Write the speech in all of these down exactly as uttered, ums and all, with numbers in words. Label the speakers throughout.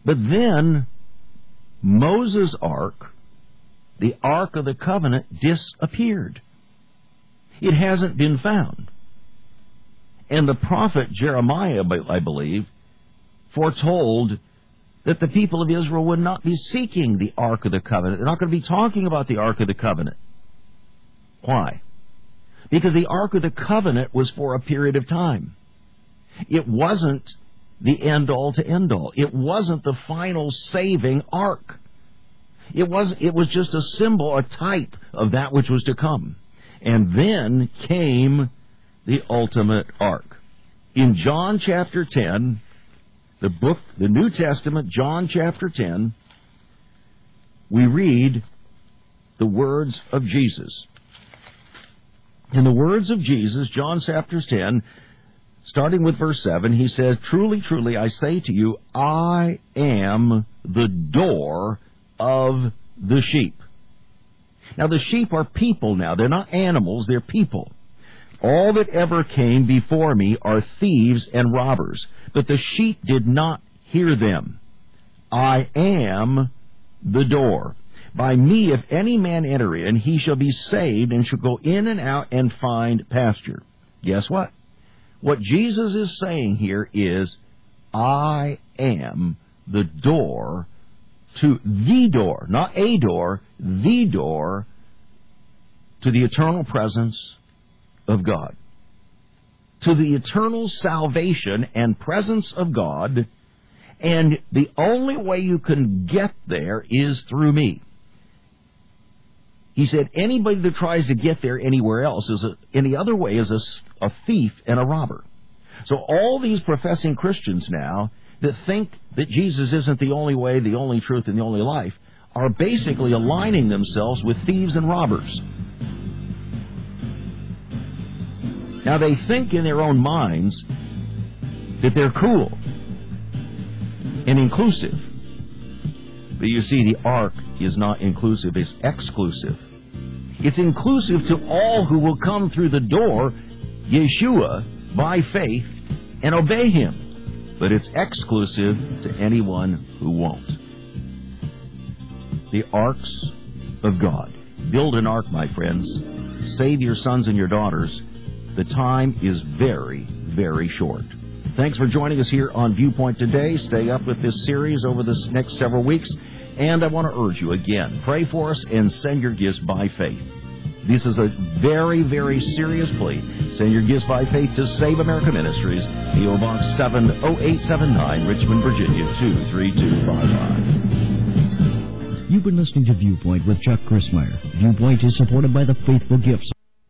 Speaker 1: But then Moses' ark, the Ark of the Covenant, disappeared. It hasn't been found. And the prophet Jeremiah, I believe, foretold that the people of Israel would not be seeking the Ark of the Covenant. They're not going to be talking about the Ark of the Covenant. Why? Because the Ark of the Covenant was for a period of time. It wasn't the end-all to end-all. It wasn't the final saving ark. It was, it was just a symbol, a type of that which was to come. And then came the ultimate ark. In John chapter ten, the book, the New Testament, John chapter ten, we read the words of Jesus. In the words of Jesus, John chapter ten, starting with verse seven, he says, "Truly, truly, I say to you, I am the door of the sheep." Now, the sheep are people now. They're not animals, they're people. "All that ever came before me are thieves and robbers, but the sheep did not hear them. I am the door. By me, if any man enter in, he shall be saved and shall go in and out and find pasture." Guess what? What Jesus is saying here is, I am the door to the door, not a door, the door to the eternal presence of God, to the eternal salvation and presence of God, and the only way you can get there is through me. He said anybody that tries to get there anywhere else, is a, any other way, is a, a thief and a robber. So all these professing Christians now that think that Jesus isn't the only way, the only truth, and the only life, are basically aligning themselves with thieves and robbers. Now, they think in their own minds that they're cool and inclusive. But you see, the ark is not inclusive, it's exclusive. It's inclusive to all who will come through the door, Yeshua, by faith, and obey Him. But it's exclusive to anyone who won't. The arks of God. Build an ark, my friends. Save your sons and your daughters. The time is very, very short. Thanks for joining us here on Viewpoint today. Stay up with this series over the next several weeks. And I want to urge you again, pray for us and send your gifts by faith. This is a very, very serious plea. Send your gifts by faith to Save America Ministries, P O Box seven oh eight seven nine, Richmond, Virginia, two three two five five.
Speaker 2: You've been listening to Viewpoint with Chuck Crismier. Viewpoint is supported by the Faithful Gifts.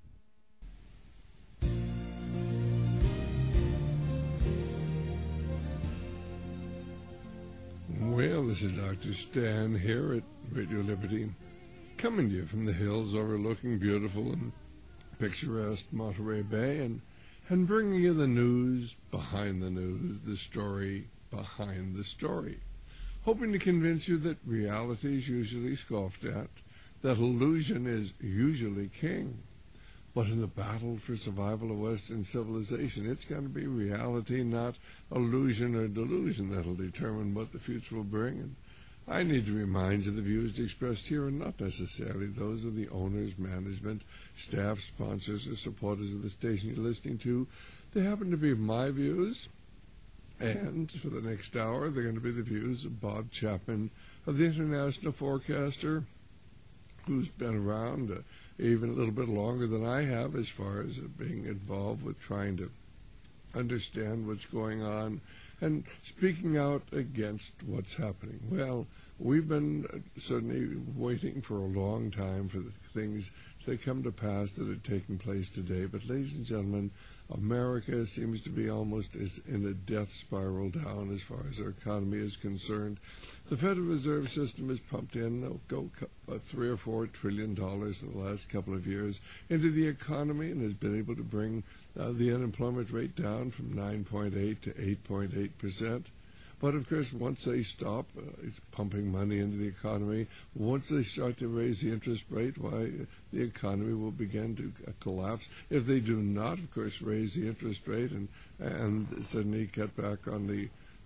Speaker 3: Well, this is Doctor Stan here at Radio Liberty, coming to you from the hills overlooking beautiful and picturesque Monterey Bay, and, and bringing you the news behind the news, the story behind the story, hoping to convince you that reality is usually scoffed at, that illusion is usually king. But in the battle for survival of Western civilization, it's going to be reality, not illusion or delusion, that'll determine what the future will bring. And I need to remind you the views expressed here are not necessarily those of the owners, management, staff, sponsors, or supporters of the station you're listening to. They happen to be my views, and for the next hour, they're going to be the views of Bob Chapman, of the International Forecaster, who's been around uh, even a little bit longer than I have as far as uh, being involved with trying to understand what's going on and speaking out against what's happening. Well, we've been uh, certainly waiting for a long time for the things to come to pass that are taking place today. But, ladies and gentlemen, America seems to be almost as in a death spiral down as far as our economy is concerned. The Federal Reserve System has pumped in oh, go, uh, three or four trillion dollars in the last couple of years into the economy and has been able to bring uh, the unemployment rate down from nine point eight to eight point eight percent. But, of course, once they stop uh, pumping money into the economy, once they start to raise the interest rate, why, the economy will begin to uh, collapse. If they do not, of course, raise the interest rate and, and suddenly cut back on the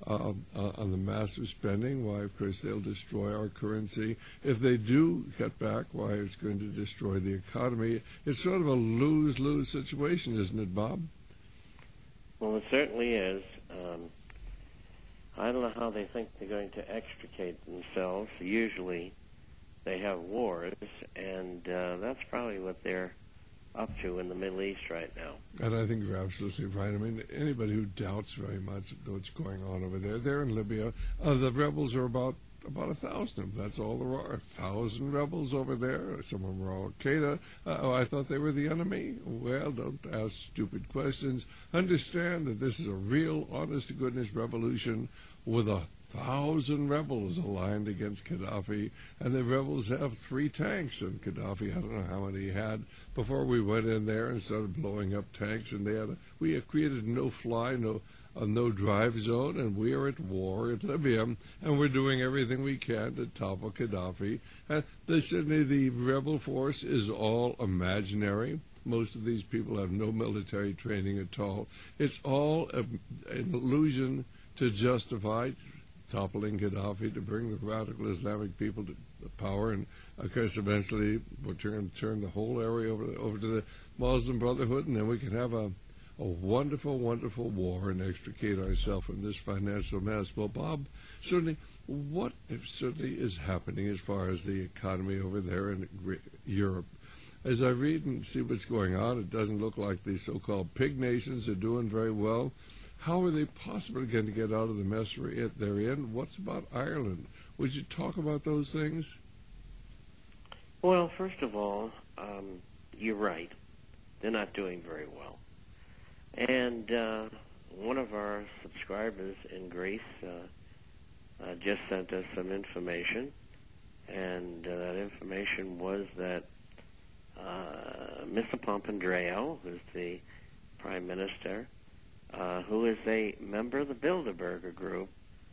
Speaker 3: uh, uh, on the massive spending, why, of course, they'll destroy our currency. If they do cut back, why, it's going to destroy the economy. It's sort of a lose-lose situation, isn't it, Bob?
Speaker 4: Well, it certainly is. Um, I don't know how they think they're going to extricate themselves. Usually they have wars, and uh, that's probably what they're up to in the Middle East right now.
Speaker 3: And I think you're absolutely right. I mean, anybody who doubts very much what's going on over there, they're in Libya. Uh, the rebels are about about a thousand of them. That's all there are. A thousand rebels over there. Some of them are Al-Qaeda. Uh, oh, I thought they were the enemy. Well, don't ask stupid questions. Understand that this is a real, honest-to-goodness revolution with a thousand rebels aligned against Gaddafi, and the rebels have three tanks, and Gaddafi, I don't know how many he had before we went in there and started blowing up tanks, and they had a, we have created no-fly, no a no-drive zone, and we are at war in Libya, and we're doing everything we can to topple Gaddafi. And they, certainly the rebel force is all imaginary. Most of these people have no military training at all. It's all a, an illusion to justify toppling Gaddafi, to bring the radical Islamic people to power, and of course eventually we'll turn, turn the whole area over, over to the Muslim Brotherhood, and then we can have a A wonderful, wonderful war and extricate ourselves from this financial mess. Well, Bob, certainly, what if certainly is happening as far as the economy over there in Europe? As I read and see what's going on, it doesn't look like the so-called pig nations are doing very well. How are they possibly going to get out of the mess they're in? What's about Ireland? Would you talk about those things?
Speaker 4: Well, first of all, um, you're right. They're not doing very well. And uh, one of our subscribers in Greece uh, uh, just sent us some information, and uh, that information was that uh, Mister Papandreou, who's the Prime Minister, uh, who is a member of the Bilderberger Group,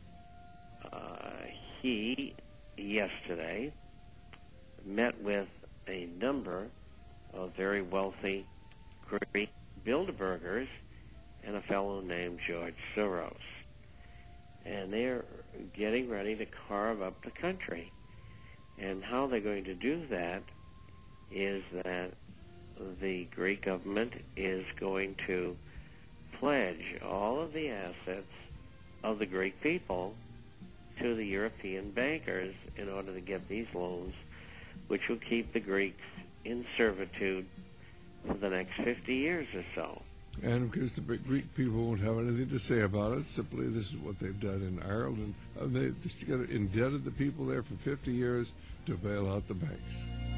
Speaker 4: uh, he, yesterday, met with a number of very wealthy Greek Bilderbergers and a fellow named George Soros. And they're getting ready to carve up the country. And how they're going to do that is that the Greek government is going to pledge all of the assets of the Greek people to the European bankers in order to get these loans, which will keep the Greeks in servitude for the next fifty years or so.
Speaker 3: And of course, the Greek people won't have anything to say about it. Simply, this is what they've done in Ireland. Uh, they just got indebted the people there for fifty years to bail out the banks.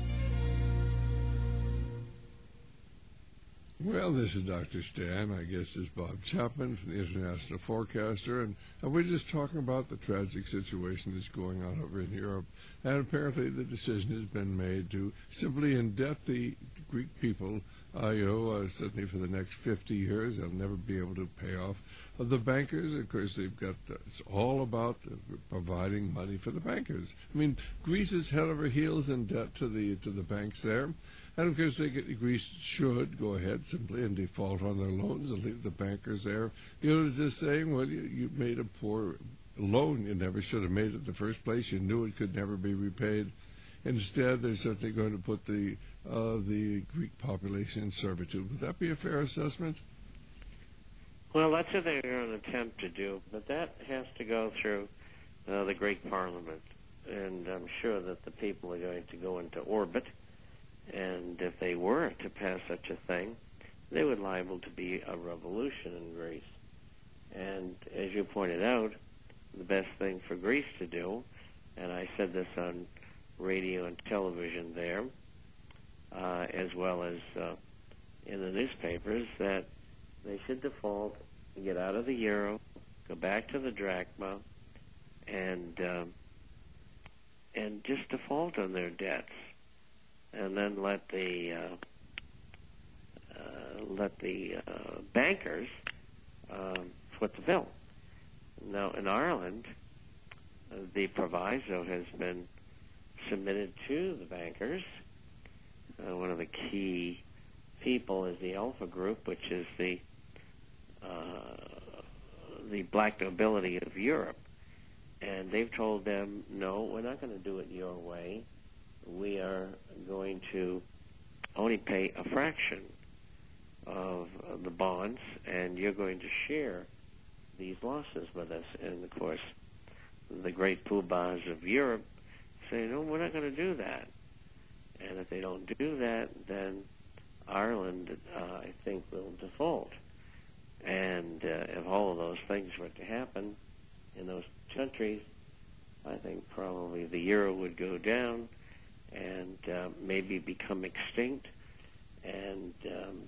Speaker 3: Well, this is Doctor Stan. I guess this is Bob Chapman from the International Forecaster, and, and we're just talking about the tragic situation that's going on over in Europe. And apparently the decision has been made to simply indebt the Greek people, uh, you know, uh, certainly for the next fifty years. They'll never be able to pay off. Uh, the bankers, of course, they've got, uh, it's all about uh, providing money for the bankers. I mean, Greece is head over heels in debt to the to the banks there. And, of course, they get, Greece should go ahead simply and default on their loans and leave the bankers there. You know, just saying, well, you, you made a poor loan. You never should have made it in the first place. You knew it could never be repaid. Instead, they're certainly going to put the uh, the Greek population in servitude. Would that be a fair assessment?
Speaker 4: Well, that's what they're going to attempt to do, but that has to go through uh, the Greek Parliament. And I'm sure that the people are going to go into orbit. And if they were to pass such a thing, they would liable to be a revolution in Greece. And as you pointed out, the best thing for Greece to do, and I said this on radio and television there, uh, as well as uh, in the newspapers, that they should default, get out of the euro, go back to the drachma, and uh, and just default on their debts. And then let the uh, uh, let the uh, bankers uh, foot the bill. Now, in Ireland, uh, the proviso has been submitted to the bankers. Uh, one of the key people is the Alpha Group, which is the uh, the black nobility of Europe. And they've told them, no, we're not going to do it your way. We are going to only pay a fraction of the bonds, and you're going to share these losses with us. And, of course, the great poobahs of Europe say, no, we're not going to do that. And if they don't do that, then Ireland, uh, I think, will default. And uh, if all of those things were to happen in those countries, I think probably the euro would go down and uh, maybe become extinct, and um,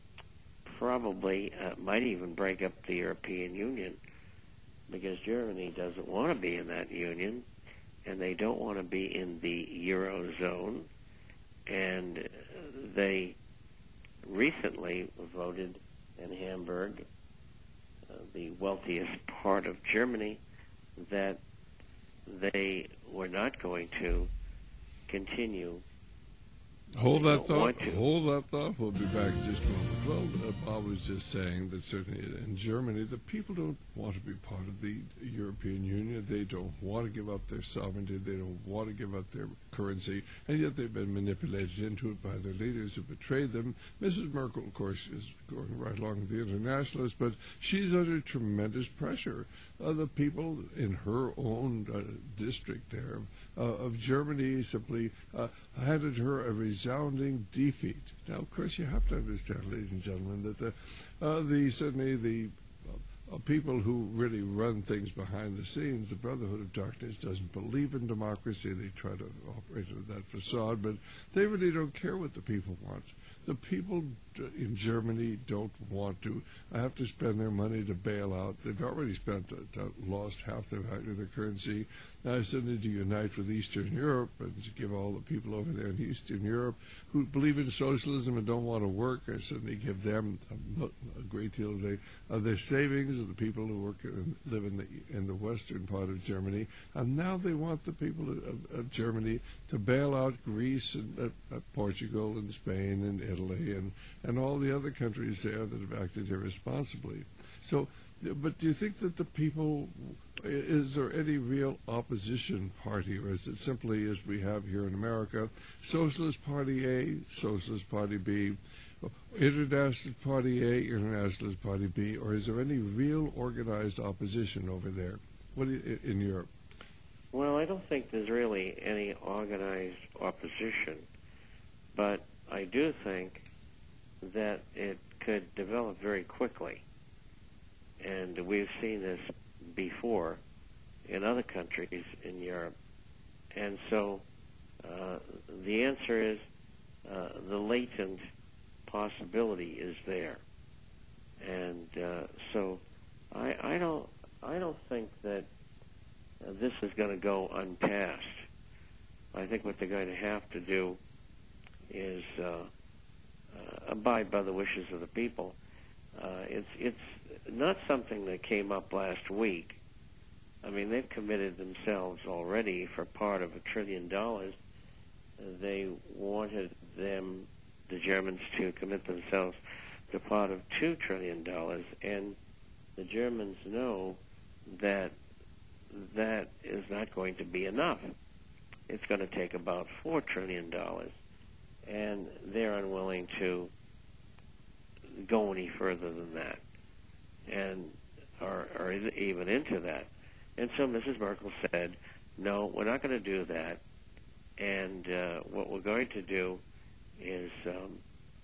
Speaker 4: probably uh, might even break up the European Union, because Germany doesn't want to be in that union, and they don't want to be in the Eurozone. And they recently voted in Hamburg, uh, the wealthiest part of Germany, that they were not going to continue.
Speaker 3: Hold that thought. Hold that thought. We'll be back in just a moment. Well, uh, Bob was just saying that certainly in Germany, the people don't want to be part of the European Union. They don't want to give up their sovereignty. They don't want to give up their currency, and yet they've been manipulated into it by their leaders who betrayed them. Missus Merkel, of course, is going right along with the internationalists, but she's under tremendous pressure. Uh, the people in her own uh, district there uh, of Germany simply uh, handed her a resounding defeat. Now, of course, you have to understand, ladies and gentlemen, that the, uh, the certainly the uh, people who really run things behind the scenes, the Brotherhood of Darkness doesn't believe in democracy. They try to operate under that facade, but they really don't care what the people want. The people in Germany don't want to have to spend their money to bail out. They've already spent, uh, lost half their value of their currency. Now, suddenly to unite with Eastern Europe and to give all the people over there in Eastern Europe who believe in socialism and don't want to work, I suddenly give them a, a great deal of, the, of their savings, of the people who work and live in the in the western part of Germany. And now they want the people of, of Germany to bail out Greece and uh, uh, Portugal and Spain and Italy and, and all the other countries there that have acted irresponsibly. So, but do you think that the people, is there any real opposition party, or is it simply, as we have here in America, Socialist Party A, Socialist Party B, Internationalist Party A, Internationalist Party B, or is there any real organized opposition over there? What do you, in Europe?
Speaker 4: Well, I don't think there's really any organized opposition, but I do think that it could develop very quickly. And we've seen this before in other countries in Europe. And so uh, the answer is uh, the latent possibility is there. And uh, so I, I don't I don't think that uh, this is going to go unpassed. I think what they're going to have to do is uh, uh, abide by the wishes of the people. Uh, it's it's not something that came up last week. I mean, they've committed themselves already for part of a trillion dollars. Uh, they wanted them, the Germans, to commit themselves to part of two trillion dollars, and the Germans know that that is not going to be enough. It's going to take about four trillion dollars, and they're unwilling to go any further than that, and or, or even into that. And so Missus Merkel said, no, we're not going to do that, and uh, what we're going to do is um,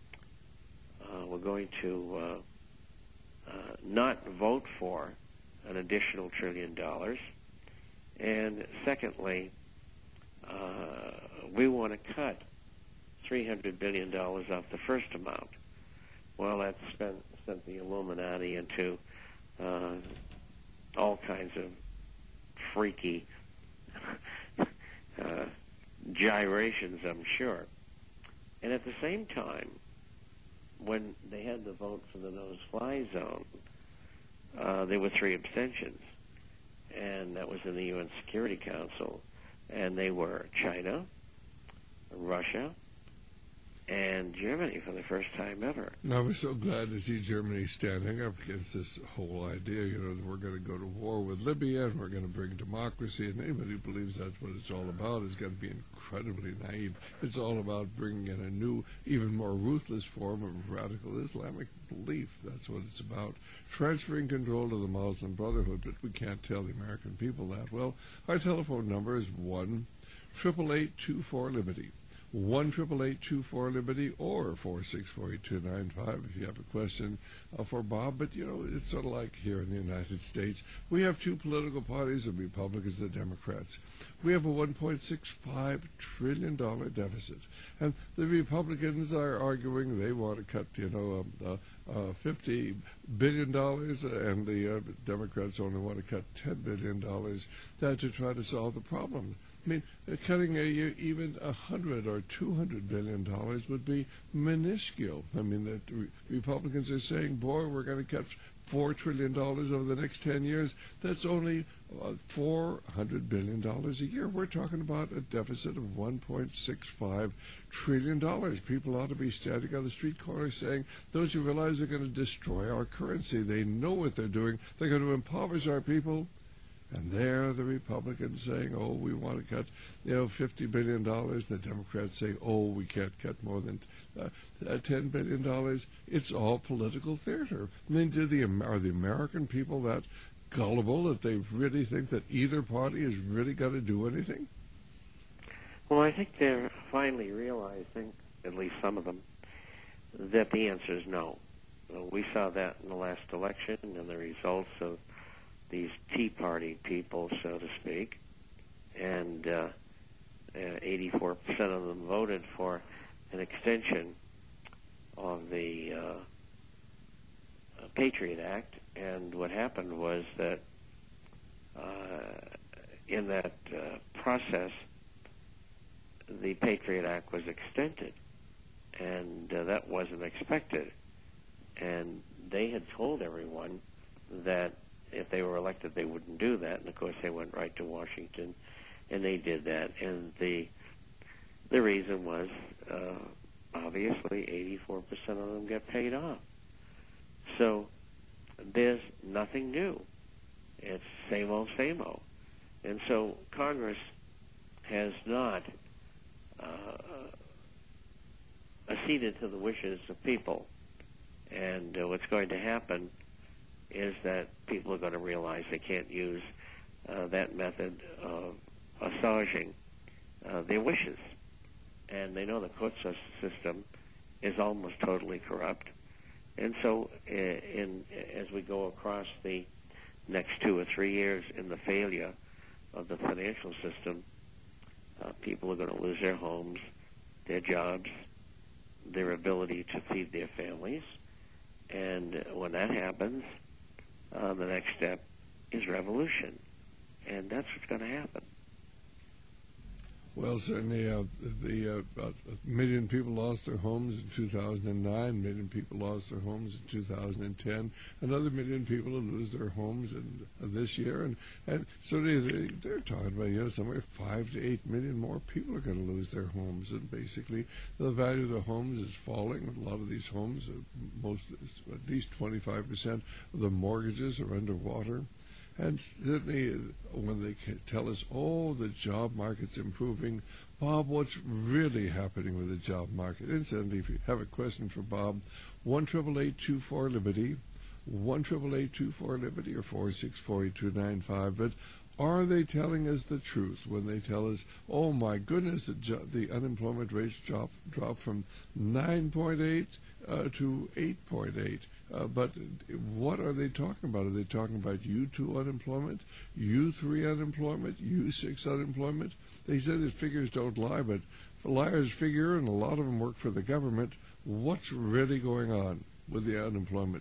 Speaker 4: uh, we're going to uh, uh, not vote for an additional trillion dollars, and secondly, uh, we want to cut three hundred billion dollars off the first amount. Well, that sent, sent the Illuminati into uh, all kinds of freaky uh, gyrations, I'm sure. And at the same time, when they had the vote for the no-fly zone, uh, there were three abstentions, and that was in the U N Security Council, and they were China, Russia, and Germany for the first time ever.
Speaker 3: I was so glad to see Germany standing up against this whole idea, you know, that we're going to go to war with Libya and we're going to bring democracy, and anybody who believes that's what it's all about is going to be incredibly naive. It's all about bringing in a new, even more ruthless form of radical Islamic belief. That's what it's about. Transferring control to the Muslim Brotherhood, but we can't tell the American people that. Well, our telephone number is one eight eight eight, two four, Liberty. one eight eight eight, two four, Liberty, or four six four, eight two nine five if you have a question uh, for Bob. But, you know, it's sort of like here in the United States. We have two political parties, the Republicans and the Democrats. We have a one point six five trillion dollars deficit. And the Republicans are arguing they want to cut, you know, um, uh, uh, fifty billion dollars, and the uh, Democrats only want to cut ten billion dollars to, to try to solve the problem. I mean, uh, cutting a, even a hundred or two hundred billion dollars would be minuscule. I mean, the re- Republicans are saying, "Boy, we're going to cut four trillion dollars over the next ten years." That's only uh, four hundred billion dollars a year. We're talking about a deficit of one point six five trillion dollars. People ought to be standing on the street corner saying, "Don't you realize they're going to destroy our currency? They know what they're doing. They're going to impoverish our people." And there are the Republicans saying, oh, we want to cut, you know, fifty billion dollars. The Democrats say, oh, we can't cut more than uh, uh, ten billion dollars. It's all political theater. I mean, do the, are the American people that gullible that they really think that either party is really going to do anything?
Speaker 4: Well, I think they're finally realizing, at least some of them, that the answer is no. Uh, we saw that in the last election and the results of these Tea Party people, so to speak, and uh, uh, eighty-four percent of them voted for an extension of the uh, Patriot Act. And what happened was that uh, in that uh, process, the Patriot Act was extended, and uh, that wasn't expected. And they had told everyone that if they were elected, they wouldn't do that. And of course, they went right to Washington, and they did that. And the the reason was uh, obviously eighty-four percent of them get paid off. So there's nothing new. It's same old, same old. And so Congress has not uh, acceded to the wishes of people. And uh, what's going to happen is that people are going to realize they can't use uh, that method of massaging uh, their wishes. And they know the court system is almost totally corrupt. And so uh, in, as we go across the next two or three years in the failure of the financial system, uh, people are going to lose their homes, their jobs, their ability to feed their families. And when that happens, Uh, the next step is revolution, and that's what's going to happen.
Speaker 3: Well, certainly, uh, the uh, about a million people lost their homes in two thousand nine. A million people lost their homes in two thousand ten. Another million people will lose their homes in uh, this year, and and so they, they they're talking about, you know, somewhere five to eight million more people are going to lose their homes, and basically the value of the homes is falling. A lot of these homes, uh, most at least twenty-five percent of the mortgages are underwater. And certainly when they tell us, oh, the job market's improving, Bob, what's really happening with the job market? Incidentally, if you have a question for Bob, one eight eight eight, two four, Liberty, one eight eight eight, two four, Liberty, or four six four, eight two nine five. But are they telling us the truth when they tell us, oh, my goodness, the, jo- the unemployment rates drop, dropped from nine point eight uh, to eight point eight? Uh, but what are they talking about? Are they talking about U two unemployment, U three unemployment, U six unemployment? They say that figures don't lie, but liars figure, and a lot of them work for the government. What's really going on with the unemployment?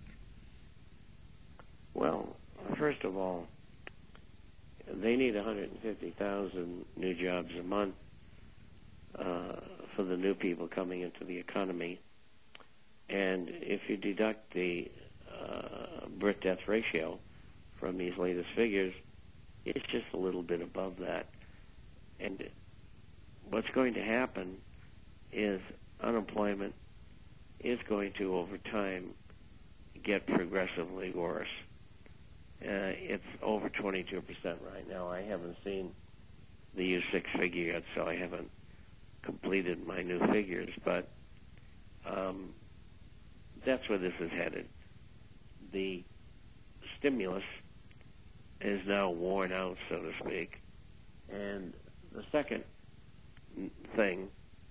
Speaker 4: Well, first of all, they need one hundred fifty thousand new jobs a month uh, for the new people coming into the economy. And if you deduct the uh, birth-death ratio from these latest figures, it's just a little bit above that. And what's going to happen is unemployment is going to, over time, get progressively worse. Uh, it's over twenty-two percent right now. I haven't seen the U six figure yet, so I haven't completed my new figures, but um, that's where this is headed. The stimulus is now worn out, so to speak. And the second thing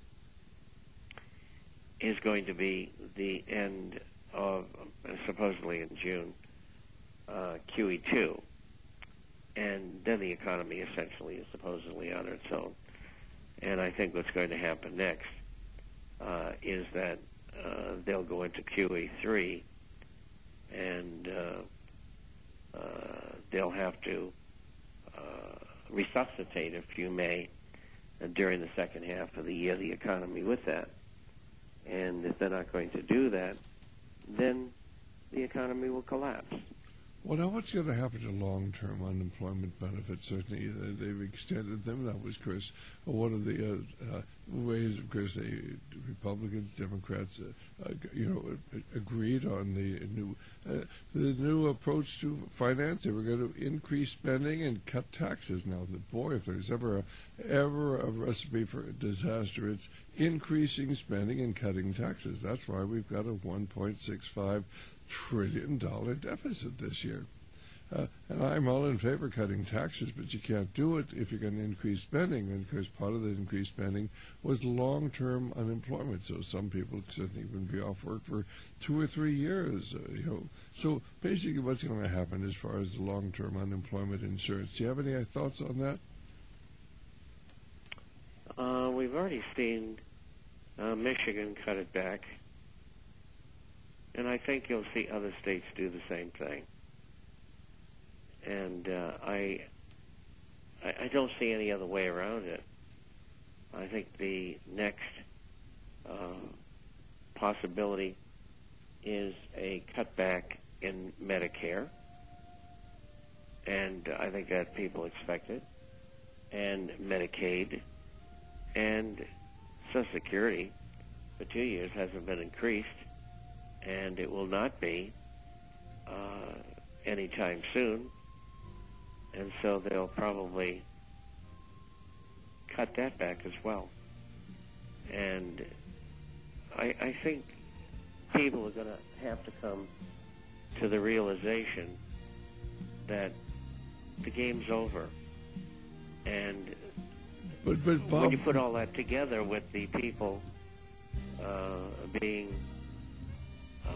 Speaker 4: is going to be the end of, supposedly in June, uh, Q E two. And then the economy essentially is supposedly on its own. And I think what's going to happen next uh, is that uh, they'll go into Q E three, and uh, uh, they'll have to uh, resuscitate, if you may, uh, during the second half of the year, the economy with that. And if they're not going to do that, then the economy will collapse.
Speaker 3: Well, now what's going to happen to long-term unemployment benefits? Certainly, uh, they've extended them. That was, of course, one of the uh, uh, ways, of course, they, Republicans, Democrats, uh, uh, you know, agreed on the new uh, the new approach to finance. They were going to increase spending and cut taxes. Now, the, boy, if there's ever a, ever a recipe for a disaster, it's increasing spending and cutting taxes. That's why we've got a one point six five trillion dollar deficit this year. Uh, and I'm all in favor of cutting taxes, but you can't do it if you're going to increase spending. And of course, part of the increased spending was long-term unemployment. So some people certainly even be off work for two or three years. Uh, you know, so basically, what's going to happen as far as the long-term unemployment insurance? Do you have any thoughts on that?
Speaker 4: Uh, we've already seen uh, Michigan cut it back. And I think you'll see other states do the same thing. And uh, I, I don't see any other way around it. I think the next uh, possibility is a cutback in Medicare, and I think that people expect it, and Medicaid, and Social Security for two years hasn't been increased. And it will not be uh, anytime soon. And so they'll probably cut that back as well. And I, I think people are going to have to come to the realization that the game's over. And
Speaker 3: but, but Bob,
Speaker 4: when you put all that together with the people uh, being Uh,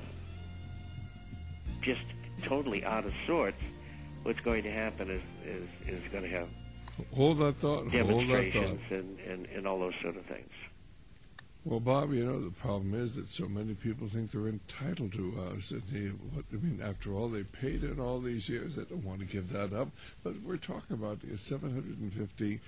Speaker 4: just totally out of sorts, what's going to happen is is, is going to have
Speaker 3: hold that thought,
Speaker 4: demonstrations
Speaker 3: hold that thought.
Speaker 4: And, and, and all those sort of things.
Speaker 3: Well, Bob, you know, the problem is that so many people think they're entitled to us. And they, what, I mean, after all, they paid in all these years. They don't want to give that up. But we're talking about seven hundred fifty.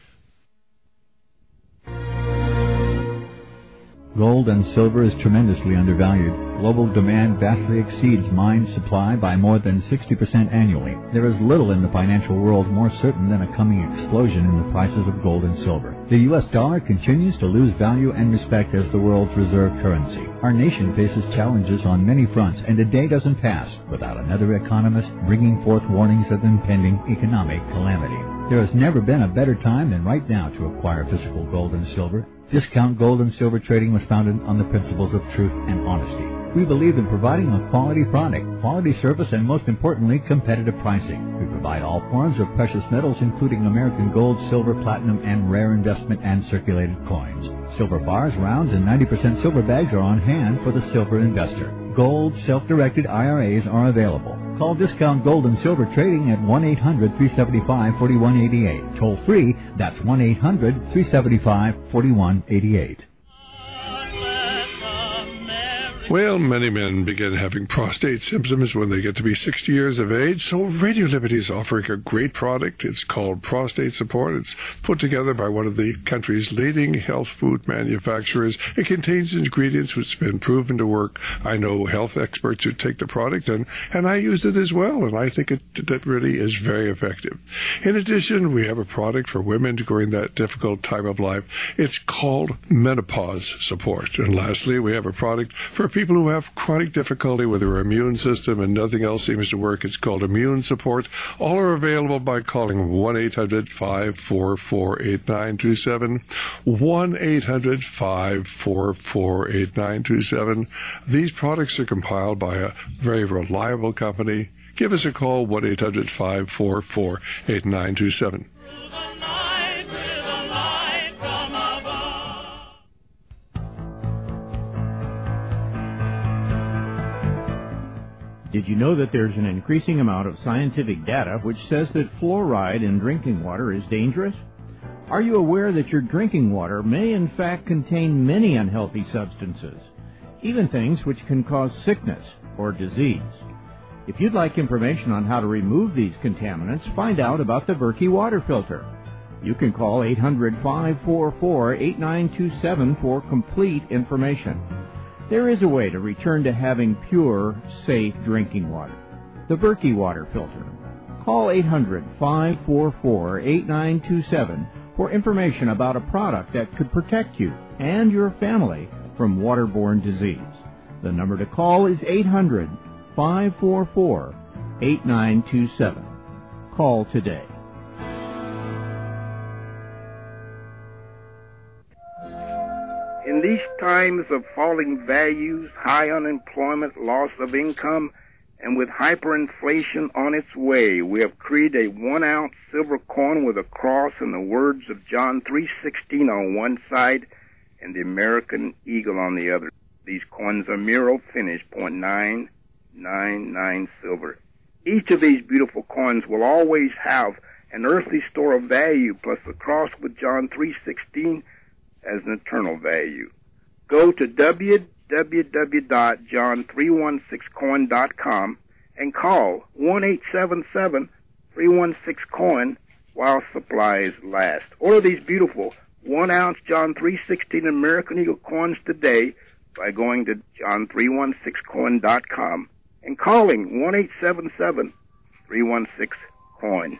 Speaker 5: Gold and silver is tremendously undervalued. Global demand vastly exceeds mine supply by more than sixty percent annually. There is little in the financial world more certain than a coming explosion in the prices of gold and silver. The U S dollar continues to lose value and respect as the world's reserve currency. Our nation faces challenges on many fronts, and a day doesn't pass without another economist bringing forth warnings of impending economic calamity. There has never been a better time than right now to acquire physical gold and silver. Discount Gold and Silver Trading was founded on the principles of truth and honesty. We believe in providing a quality product, quality service, and most importantly, competitive pricing. We provide all forms of precious metals, including American gold, silver, platinum, and rare investment and circulated coins. Silver bars, rounds, and ninety percent silver bags are on hand for the silver investor. Gold self-directed I R As are available. Call Discount Gold and Silver Trading at one eight hundred, three seven five, four one eight eight. Toll free, that's one eight hundred, three seven five, four one eight eight.
Speaker 3: Well, many men begin having prostate symptoms when they get to be sixty years of age, so Radio Liberty is offering a great product. It's called Prostate Support. It's put together by one of the country's leading health food manufacturers. It contains ingredients which have been proven to work. I know health experts who take the product, and, and I use it as well, and I think it that really is very effective. In addition, we have a product for women during that difficult time of life. It's called Menopause Support. And lastly, we have a product for people who have chronic difficulty with their immune system and nothing else seems to work. It's called Immune Support. All are available by calling one eight hundred five four four eight nine two seven, one eight hundred five four four eight nine two seven. These products are compiled by a very reliable company. Give us a call, one eight hundred five four four eight nine two seven.
Speaker 6: Did you know that there's an increasing amount of scientific data which says that fluoride in drinking water is dangerous? Are you aware that your drinking water may in fact contain many unhealthy substances, even things which can cause sickness or disease? If you'd like information on how to remove these contaminants, find out about the Berkey water filter. You can call eight hundred five four four eight nine two seven for complete information. There is a way to return to having pure, safe drinking water. The Berkey water filter. Call eight hundred five four four eight nine two seven for information about a product that could protect you and your family from waterborne disease. The number to call is eight hundred five four four eight nine two seven. Call today.
Speaker 7: In these times of falling values, high unemployment, loss of income, and with hyperinflation on its way, we have created a one-ounce silver coin with a cross and the words of John three sixteen on one side and the American eagle on the other. These coins are Miro finished, point nine nine nine silver. Each of these beautiful coins will always have an earthly store of value plus the cross with John three sixteen as an eternal value. Go to w w w dot john three one six coin dot com and call one eight seven seven three one six coin while supplies last. Order these beautiful one-ounce John three sixteen American Eagle coins today by going to john three one six coin dot com and calling one eight seven seven three one six coin.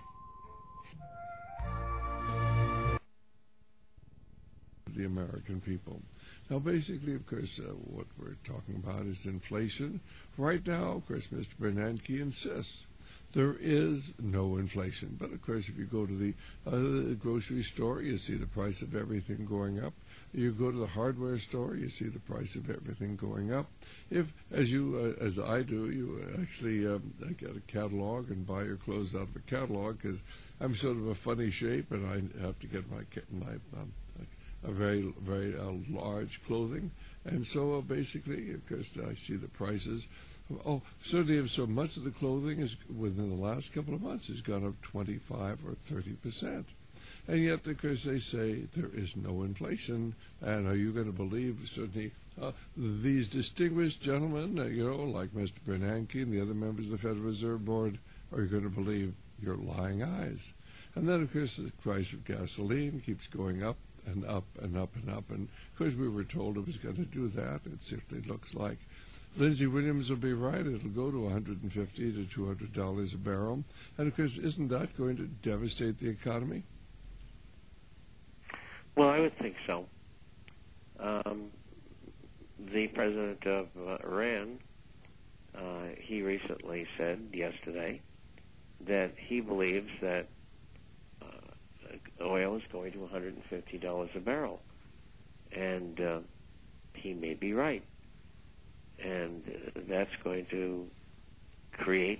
Speaker 3: The American people. Now, basically, of course, uh, what we're talking about is inflation. Right now, of course, Mister Bernanke insists there is no inflation. But, of course, if you go to the uh, grocery store, you see the price of everything going up. You go to the hardware store, you see the price of everything going up. If, as you, uh, as I do, you actually um, get a catalog and buy your clothes out of a catalog, because I'm sort of a funny shape and I have to get my my um, a very, very uh, large clothing. And so uh, basically, of course, I see the prices. Oh, certainly if so much of the clothing is within the last couple of months has gone up twenty-five or thirty percent. And yet, of course, they say there is no inflation. And are you going to believe, certainly, uh, these distinguished gentlemen, uh, you know, like Mister Bernanke and the other members of the Federal Reserve Board, are you going to believe your lying eyes? And then, of course, the price of gasoline keeps going up and up and up and up. And, of course, we were told it was going to do that. It simply looks like Lindsey Williams will be right. It'll go to one hundred fifty to two hundred dollars a barrel. And, of course, isn't that going to devastate the economy?
Speaker 4: Well, I would think so. Um, the president of uh, Iran, uh, he recently said yesterday that he believes that oil is going to one hundred fifty dollars a barrel. And uh, he may be right. And uh, that's going to create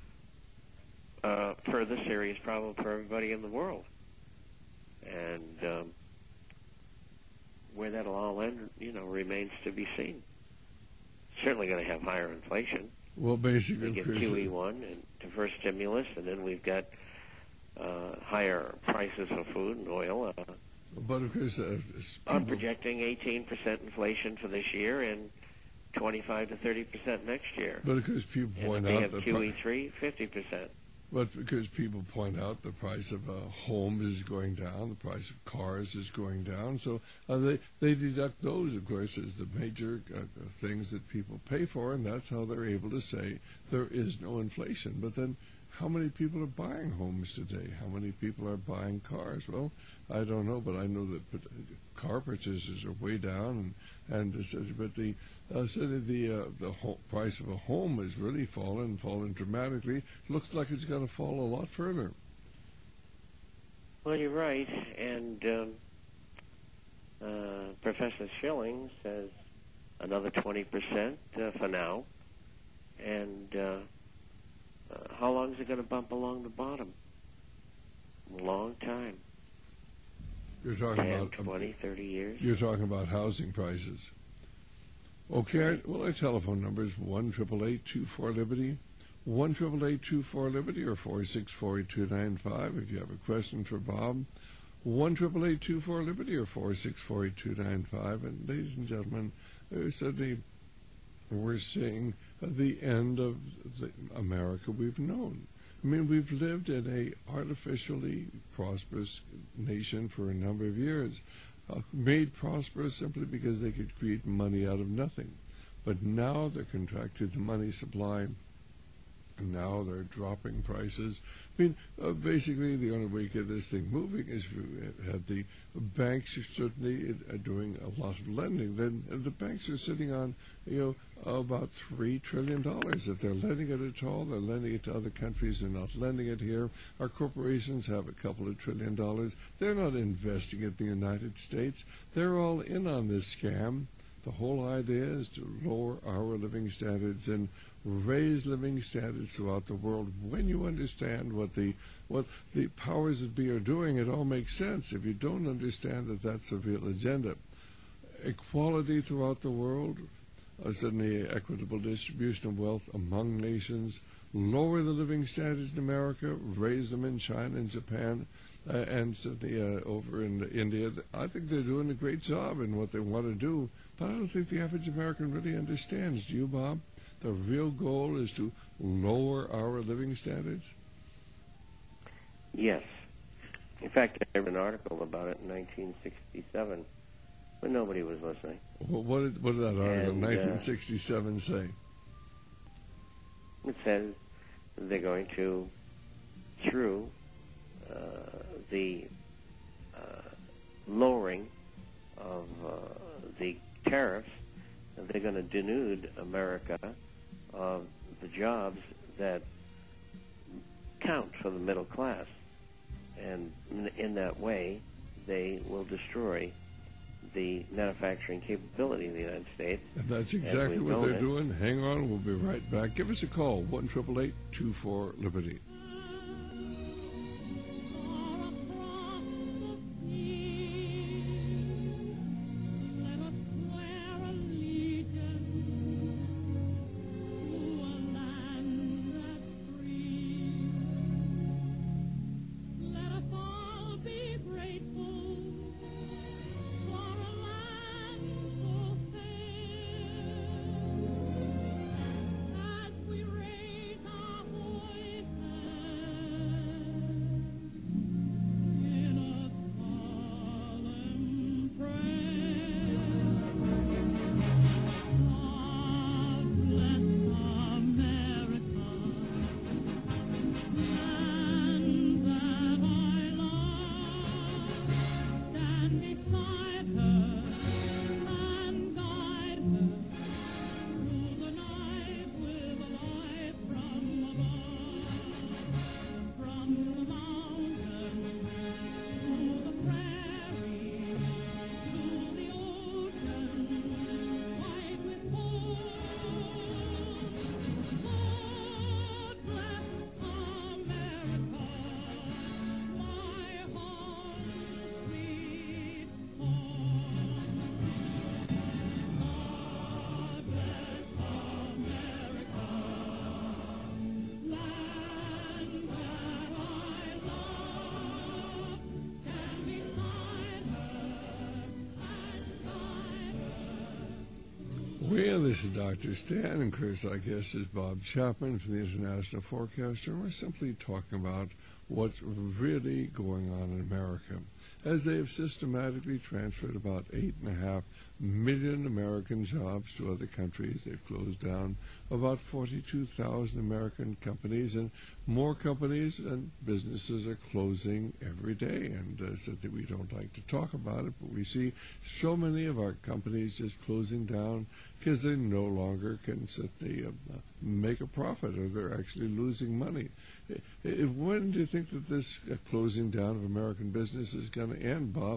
Speaker 4: a further serious problem for everybody in the world. And um, where that'll all end, you know, remains to be seen. Certainly going to have higher inflation.
Speaker 3: Well, basically,
Speaker 4: we get Q E one and the first stimulus, and then we've got Uh, higher prices of food and oil. Uh,
Speaker 3: but of course, uh,
Speaker 4: I'm projecting eighteen percent inflation for this year, and twenty-five to thirty percent next year.
Speaker 3: But because people point
Speaker 4: and if
Speaker 3: out
Speaker 4: they have
Speaker 3: the
Speaker 4: Q E three, fifty percent.
Speaker 3: But because people point out the price of a home is going down, the price of cars is going down, so uh, they they deduct those, of course, as the major uh, things that people pay for, and that's how they're able to say there is no inflation. But then, how many people are buying homes today? How many people are buying cars? Well, I don't know, but I know that car purchases are way down, and and but the uh, so the uh, the ho- price of a home has really fallen, fallen dramatically. Looks like it's going to fall a lot further.
Speaker 4: Well, you're right, and um, uh, Professor Schilling says another twenty percent uh, for now, and. Uh, Uh, how long is it going to bump along the bottom? A long time.
Speaker 3: You're talking
Speaker 4: ten,
Speaker 3: about
Speaker 4: twenty, thirty years.
Speaker 3: You're talking about housing prices. Okay, well, our telephone number is one triple eight two four Liberty, one triple eight two four Liberty, or four six four two nine five. If you have a question for Bob, one triple eight two four Liberty, or four six four two nine five. And ladies and gentlemen, uh, suddenly we're seeing the end of the America we've known. I mean, we've lived in a artificially prosperous nation for a number of years, uh, made prosperous simply because they could create money out of nothing. But now they're contracted to money supply, and now they're dropping prices. I mean, uh, basically, the only way to get this thing moving is if you have the banks are certainly uh, doing a lot of lending. Then uh, the banks are sitting on, you know, about three trillion dollars. If they're lending it at all, they're lending it to other countries. They're not lending it here. Our corporations have a couple of trillion dollars. They're not investing it in the United States. They're all in on this scam. The whole idea is to lower our living standards and raise living standards throughout the world. When you understand what the what the powers that be are doing, it all makes sense. If you don't understand that that's a real agenda, equality throughout the world, uh, suddenly equitable distribution of wealth among nations, lower the living standards in America, raise them in China and Japan, uh, and certainly uh, over in India. I think they're doing a great job in what they want to do, but I don't think the average American really understands. Do you, Bob? The real goal is to lower our living standards?
Speaker 4: Yes. In fact, I read an article about it in nineteen sixty-seven, but nobody was listening.
Speaker 3: Well, what did, what did that article in
Speaker 4: And,
Speaker 3: nineteen sixty-seven uh, say?
Speaker 4: It says they're going to, through uh, the uh, lowering of uh, the tariffs, they're going to denude America of the jobs that count for the middle class. And in, in that way, they will destroy the manufacturing capability of the United States.
Speaker 3: And that's exactly what they're it. doing. Hang on, we'll be right back. Give us a call, one triple eight two four Liberty. Well, this is Doctor Stan, and of course, our guest is Bob Chapman from the International Forecaster, and we're simply talking about what's really going on in America, as they have systematically transferred about eight and a half million American jobs to other countries. They've closed down about forty-two thousand American companies, and more companies and businesses are closing every day. And uh, certainly we don't like to talk about it, but we see so many of our companies just closing down because they no longer can certainly uh, make a profit, or they're actually losing money. I, I, when do you think that this uh, closing down of American business is going to end, Bob?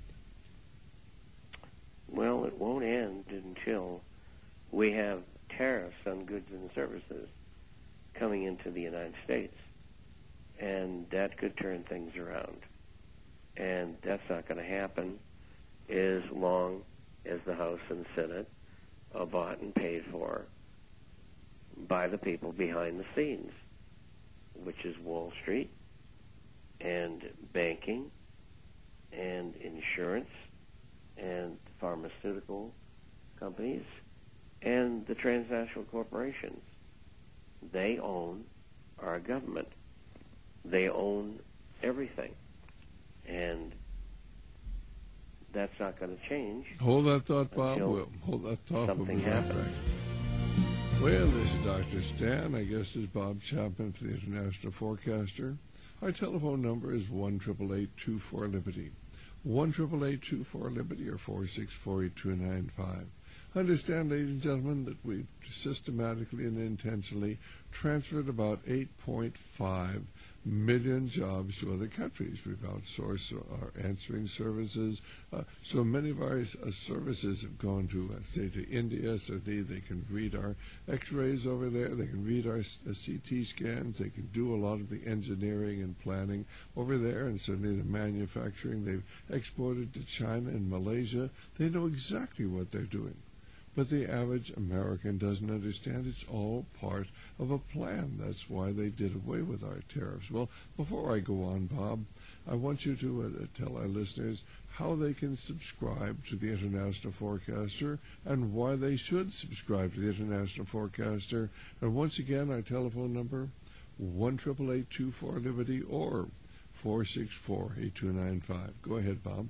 Speaker 4: Well, it won't end until we have tariffs on goods and services coming into the United States. And that could turn things around. And that's not going to happen as long as the House and Senate are bought and paid for by the people behind the scenes, which is Wall Street and banking and insurance and pharmaceutical companies and the transnational corporations. They own our government. They own everything. And that's not going to change.
Speaker 3: Hold that thought, Bob. We'll hold that thought.
Speaker 4: Something
Speaker 3: we'll
Speaker 4: happens.
Speaker 3: Well, this is Doctor Stan. I guess is Bob Chapman for the International Forecaster. Our telephone number is one eight eight eight, two four, Liberty. one eight eight eight, two four, Liberty, or four six four, eight two nine five. Understand, ladies and gentlemen, that we've systematically and intentionally transferred about eight point five million jobs to other countries. We've outsourced our answering services. Uh, so many of our uh, services have gone to, uh, say, to India. So they, they can read our x-rays over there. They can read our uh, C T scans. They can do a lot of the engineering and planning over there, and certainly the manufacturing. They've exported to China and Malaysia. They know exactly what they're doing. But the average American doesn't understand it's all part of a plan. That's why they did away with our tariffs. Well, before I go on, Bob, I want you to uh, tell our listeners how they can subscribe to the International Forecaster and why they should subscribe to the International Forecaster. And once again, our telephone number, one eight eight eight, two four, Liberty, or four six four, eight two nine five. Go ahead, Bob.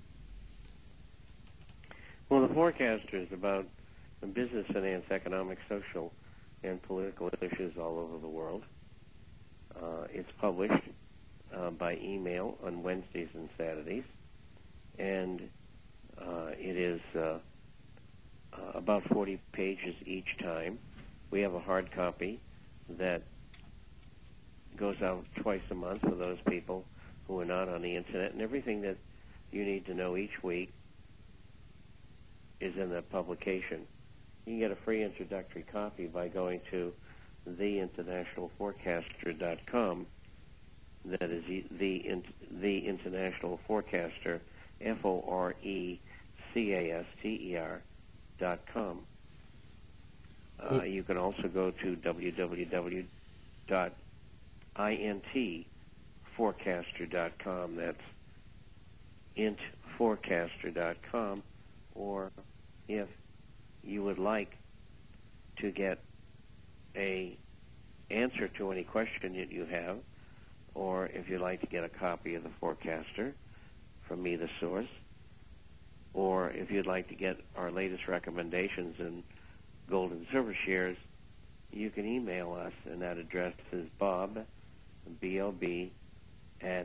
Speaker 4: Well, the Forecaster is about business, finance, economic, social, and political issues all over the world. Uh, it's published uh, by email on Wednesdays and Saturdays, and uh, it is uh, uh, about forty pages each time. We have a hard copy that goes out twice a month for those people who are not on the Internet, and everything that you need to know each week is in the publication. You can get a free introductory copy by going to the international forecaster dot com. That is the the International Forecaster, F O R E C A S T E R dot com. Uh, you can also go to w w w dot int forecaster dot com. That's int forecaster dot com. Or if you would like to get a answer to any question that you have, or if you'd like to get a copy of the Forecaster from me, the source, or if you'd like to get our latest recommendations in gold and silver shares, you can email us, and that address is bob, B O B, at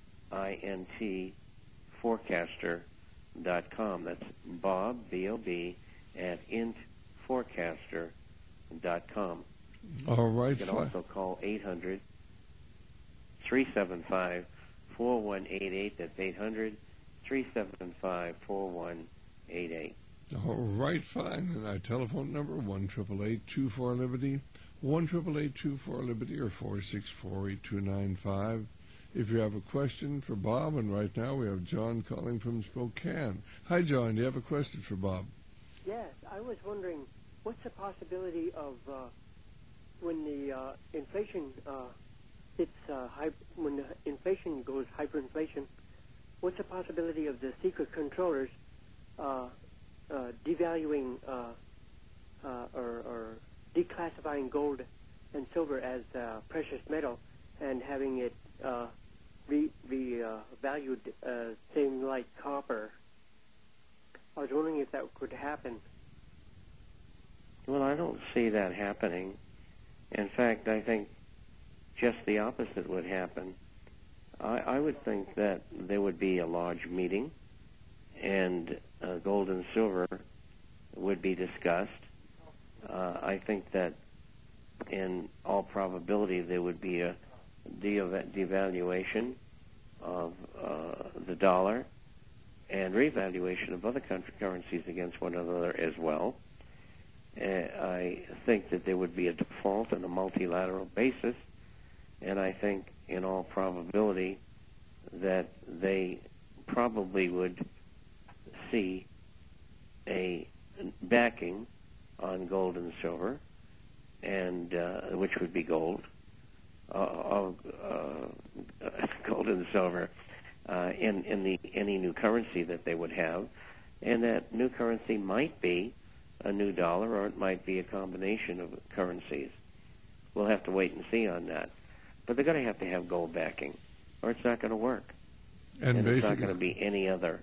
Speaker 4: int forecaster dot com. That's Bob, B O B, at int forecaster dot com.
Speaker 3: All right.
Speaker 4: You can also call eight hundred, three seven five, four one eight eight. That's eight hundred, three seven five, four one eight eight.
Speaker 3: All right, fine. And our telephone number, one eight eight eight, two four, Liberty, one eight eight eight, two four, Liberty, or four six four, eight two nine five. If you have a question for Bob, and right now we have John calling from Spokane. Hi, John. Do you have a question for Bob?
Speaker 8: Yes, I was wondering, what's the possibility of uh, when the uh, inflation uh, hits uh, high, when the inflation goes hyperinflation? What's the possibility of the secret controllers uh, uh, devaluing uh, classifying gold and silver as uh, precious metal and having it uh, re, re uh, valued uh, same like copper. I was wondering if that could happen.
Speaker 4: Well, I don't see that happening. In fact, I think just the opposite would happen. I, I would think that there would be a large meeting, and uh, gold and silver would be discussed. Uh, I think that in all probability there would be a de- devaluation of uh, the dollar and revaluation of other country currencies against one another as well. Uh, I think that there would be a default on a multilateral basis, and I think in all probability that they probably would see a backing on gold and silver, and uh, which would be gold, uh, of, uh, gold and silver uh, in in the any new currency that they would have, and that new currency might be a new dollar, or it might be a combination of currencies. We'll have to wait and see on that. But they're going to have to have gold backing, or it's not going to work.
Speaker 3: And,
Speaker 4: and it's not
Speaker 3: basically,
Speaker 4: going to be any other.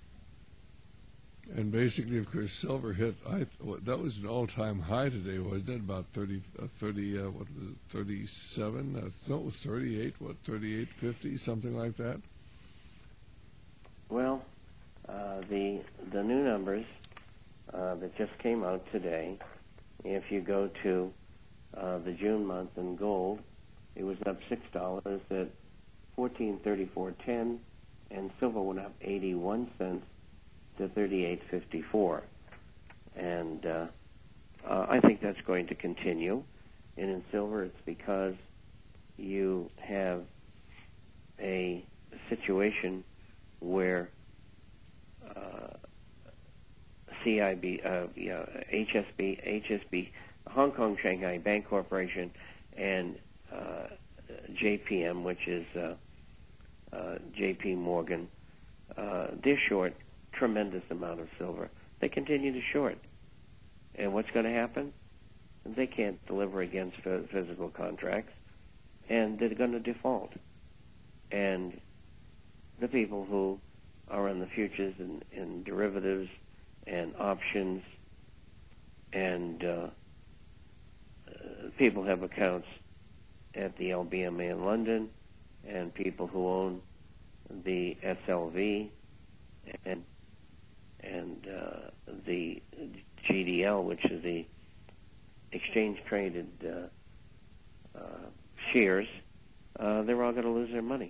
Speaker 3: and basically, of course, silver hit. I what, that was an all-time high today, wasn't it? About thirty, uh, thirty. Uh, what was it? Thirty-seven? Uh, no, it was thirty-eight. What? Thirty-eight fifty, something like that.
Speaker 4: Well, uh, the the new numbers uh, that just came out today. If you go to uh, the June month in gold, it was up six dollars at fourteen thirty-four ten, and silver went up eighty-one cents to thirty-eight fifty-four, and uh, uh, I think that's going to continue. And in silver, it's because you have a situation where uh, C I B, uh, yeah, H S B, H S B, Hong Kong Shanghai Bank Corporation, and uh, J P M, which is uh, uh, J P Morgan, uh, they're short tremendous amount of silver. They continue to short. And what's going to happen? They can't deliver against physical contracts, and they're going to default. And the people who are on the futures and, and derivatives and options and uh, uh, people have accounts at the L B M A in London, and people who own the S L V and and uh, the G D L, which is the exchange-traded uh, uh, shares, uh, they're all going to lose their money.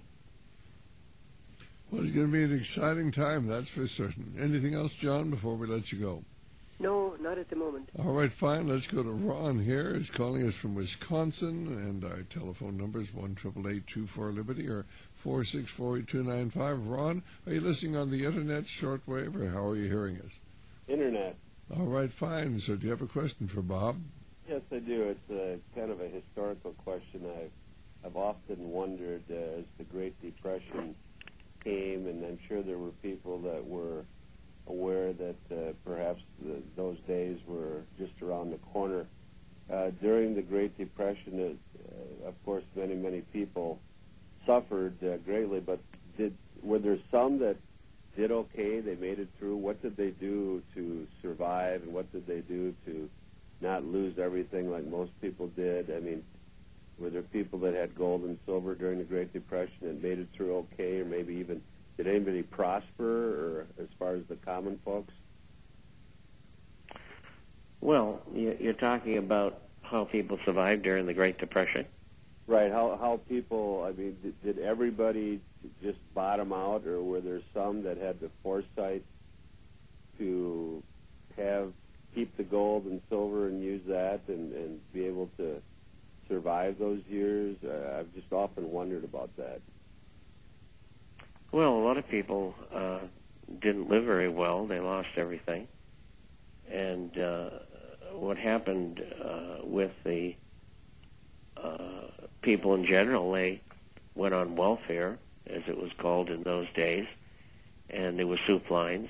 Speaker 3: Well, it's going to be an exciting time, that's for certain. Anything else, John, before we let you go?
Speaker 8: No, not at the moment.
Speaker 3: All right, fine. Let's go to Ron here. He's calling us from Wisconsin, and our telephone number is one eight eight eight two four Liberty or four six four eight two nine five. Ron, are you listening on the Internet, shortwave, or how are you hearing us?
Speaker 9: Internet.
Speaker 3: All right, fine. So do you have a question for Bob?
Speaker 9: Yes, I do. It's a, kind of a historical question. I've, I've often wondered uh, as the Great Depression came, and I'm sure there were people that were aware that uh, perhaps the, those days were just around the corner. Uh, during the Great Depression, it, uh, of course, many, many people suffered uh, greatly, but did were there some that did okay? They made it through. What did they do to survive, and what did they do to not lose everything like most people did? I mean, were there people that had gold and silver during the Great Depression and made it through okay, or maybe even did anybody prosper, or as far as the common folks?
Speaker 4: Well, you're talking about how people survived during the Great Depression.
Speaker 9: Right. How how people? I mean, did, did everybody just bottom out, or were there some that had the foresight to have keep the gold and silver and use that and, and be able to survive those years? Uh, I've just often wondered about that.
Speaker 4: Well, a lot of people uh, didn't live very well. They lost everything. And uh, what happened uh, with the uh, people in general, they went on welfare, as it was called in those days, and there were soup lines,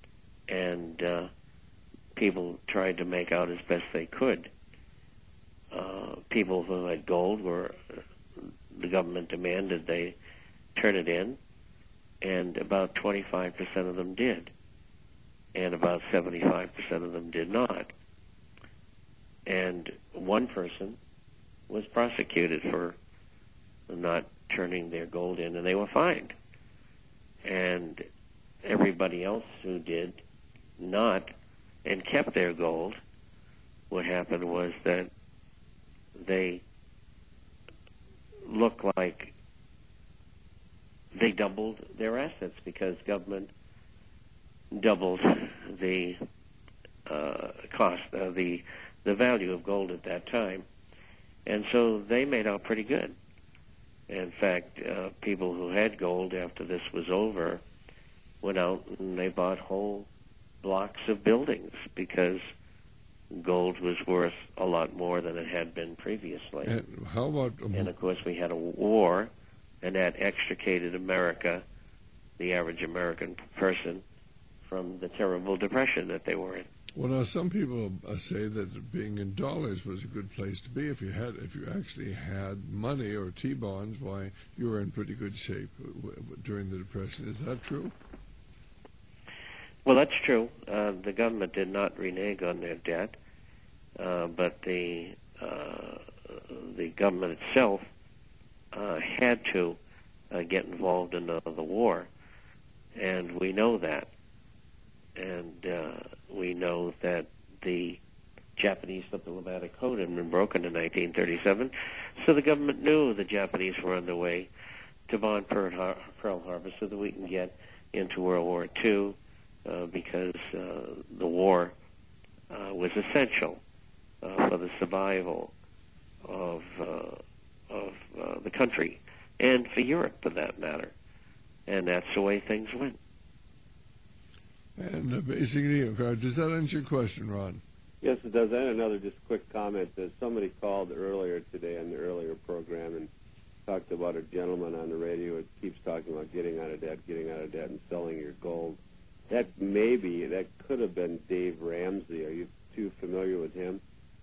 Speaker 4: and uh, people tried to make out as best they could. uh, people who had gold were, the government demanded they turn it in, and about twenty-five percent of them did, and about seventy-five percent of them did not. And one person was prosecuted for not turning their gold in, and they were fined. And everybody else who did not and kept their gold, what happened was that they looked like they doubled their assets because government doubled the uh, cost of the the value of gold at that time, and so they made out pretty good. In fact, uh, people who had gold after this was over went out and they bought whole blocks of buildings because gold was worth a lot more than it had been previously.
Speaker 3: And how about... Um,
Speaker 4: and of course we had a war, and that extricated America, the average American person, from the terrible depression that they were in.
Speaker 3: Well, now some people uh, say that being in dollars was a good place to be if you had, if you actually had money or T-bonds. Why, you were in pretty good shape w- w- during the Depression. Is that true?
Speaker 4: Well, that's true. Uh, the government did not renege on their debt, uh, but the uh, the government itself uh, had to uh, get involved in the, the war, and we know that. And uh, we know that the Japanese diplomatic code had been broken in nineteen thirty-seven, so the government knew the Japanese were on the way to bomb Pearl Harbor so that we can get into World War Two, uh, because uh, the war uh, was essential uh, for the survival of uh, of uh, the country, and for Europe for that matter. And that's the way things went.
Speaker 3: And uh, basically, uh, does that answer your question, Ron?
Speaker 9: Yes, it does. And another just quick comment. Uh, somebody called earlier today on the earlier program and talked about a gentleman on the radio who keeps talking about getting out of debt, getting out of debt, and selling your gold. That maybe, that could have been Dave Ramsey. Are you too familiar with him?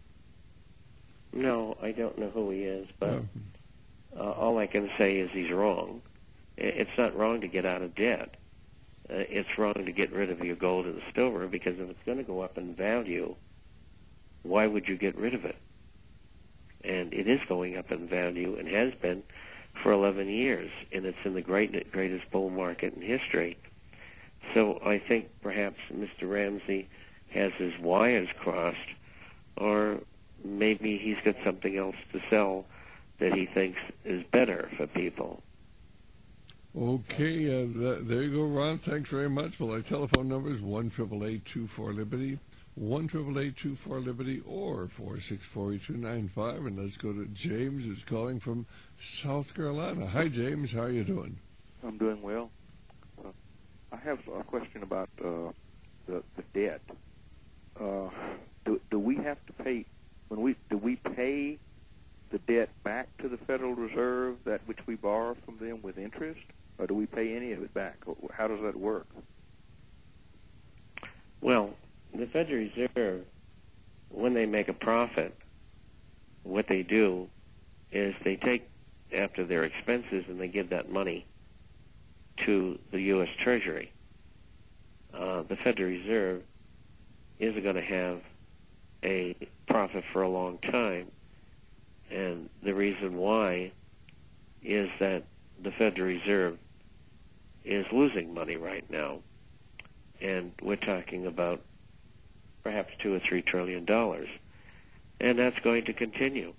Speaker 4: No, I don't know who he is, but
Speaker 3: No.
Speaker 4: uh, all I can say is he's wrong. It's not wrong to get out of debt. Uh, it's wrong to get rid of your gold and silver, because if it's going to go up in value, why would you get rid of it? And it is going up in value and has been for eleven years, and it's in the great, greatest bull market in history. So I think perhaps Mister Ramsey has his wires crossed, or maybe he's got something else to sell that he thinks is better for people.
Speaker 3: Okay, uh, th- there you go, Ron. Thanks very much. Well, our telephone number is one eight eight eight, two four, Liberty, one eight eight eight, two four, Liberty, or four six four, two nine five. And let's go to James, who's calling from South Carolina. Hi, James. How are you doing?
Speaker 10: I'm doing well. Uh, I have a question about uh, the, the debt. Uh, do, do we have to pay, when we do we pay the debt back to the Federal Reserve, that which we borrow from them with interest? Or do we pay any of it back? How does that work?
Speaker 4: Well, the Federal Reserve, when they make a profit, what they do is they take after their expenses and they give that money to the U S Treasury. Uh, the Federal Reserve isn't going to have a profit for a long time, and the reason why is that the Federal Reserve is losing money right now, and we're talking about perhaps two or three trillion dollars, and that's going to continue.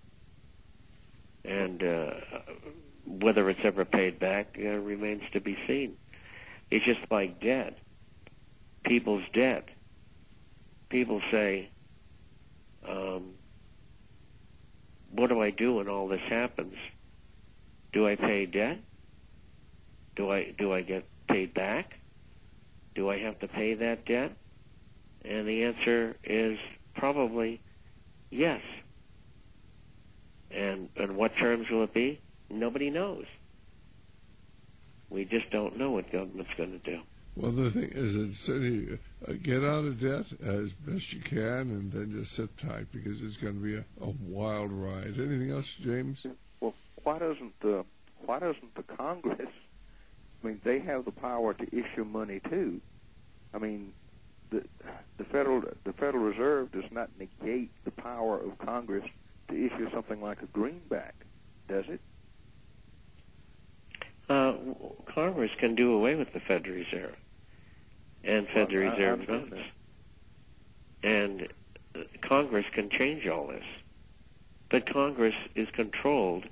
Speaker 4: And uh, whether it's ever paid back uh, remains to be seen. It's just like debt, people's debt. People say, um, what do I do when all this happens? Do I pay debt? Do I do I get paid back? Do I have to pay that debt? And the answer is probably yes. And and what terms will it be? Nobody knows. We just don't know what government's going to do.
Speaker 3: Well, the thing is, it's uh, get out of debt as best you can, and then just sit tight because it's going to be a, a wild ride. Anything else, James?
Speaker 10: Well, why doesn't the why doesn't the Congress? I mean, they have the power to issue money too. I mean, the the federal the Federal Reserve does not negate the power of Congress to issue something like a greenback, does it?
Speaker 4: Uh, Congress can do away with the Federal Reserve and Federal
Speaker 10: Well, I-
Speaker 4: Reserve
Speaker 10: I'm saying
Speaker 4: notes. And uh, Congress can change all this. But Congress is controlled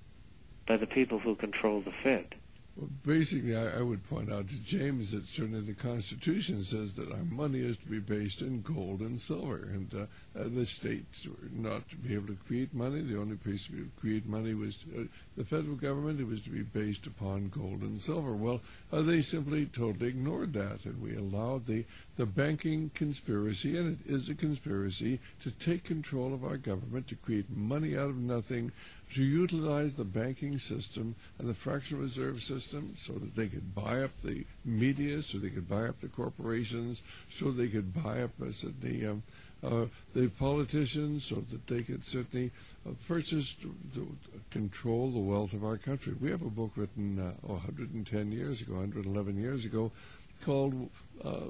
Speaker 4: by the people who control the Fed.
Speaker 3: Well, basically, I, I would point out to James that certainly the Constitution says that our money is to be based in gold and silver, and uh, uh, the states were not to be able to create money. The only place to create money was uh, the federal government. It was to be based upon gold and silver. Well, uh, they simply totally ignored that, and we allowed the, the banking conspiracy, and it is a conspiracy, to take control of our government, to create money out of nothing, to utilize the banking system and the fractional reserve system so that they could buy up the media, so they could buy up the corporations, so they could buy up uh, the, um, uh, the politicians, so that they could certainly uh, purchase, to, to control the wealth of our country. We have a book written uh, oh, one hundred ten years ago, one hundred eleven years ago, called uh,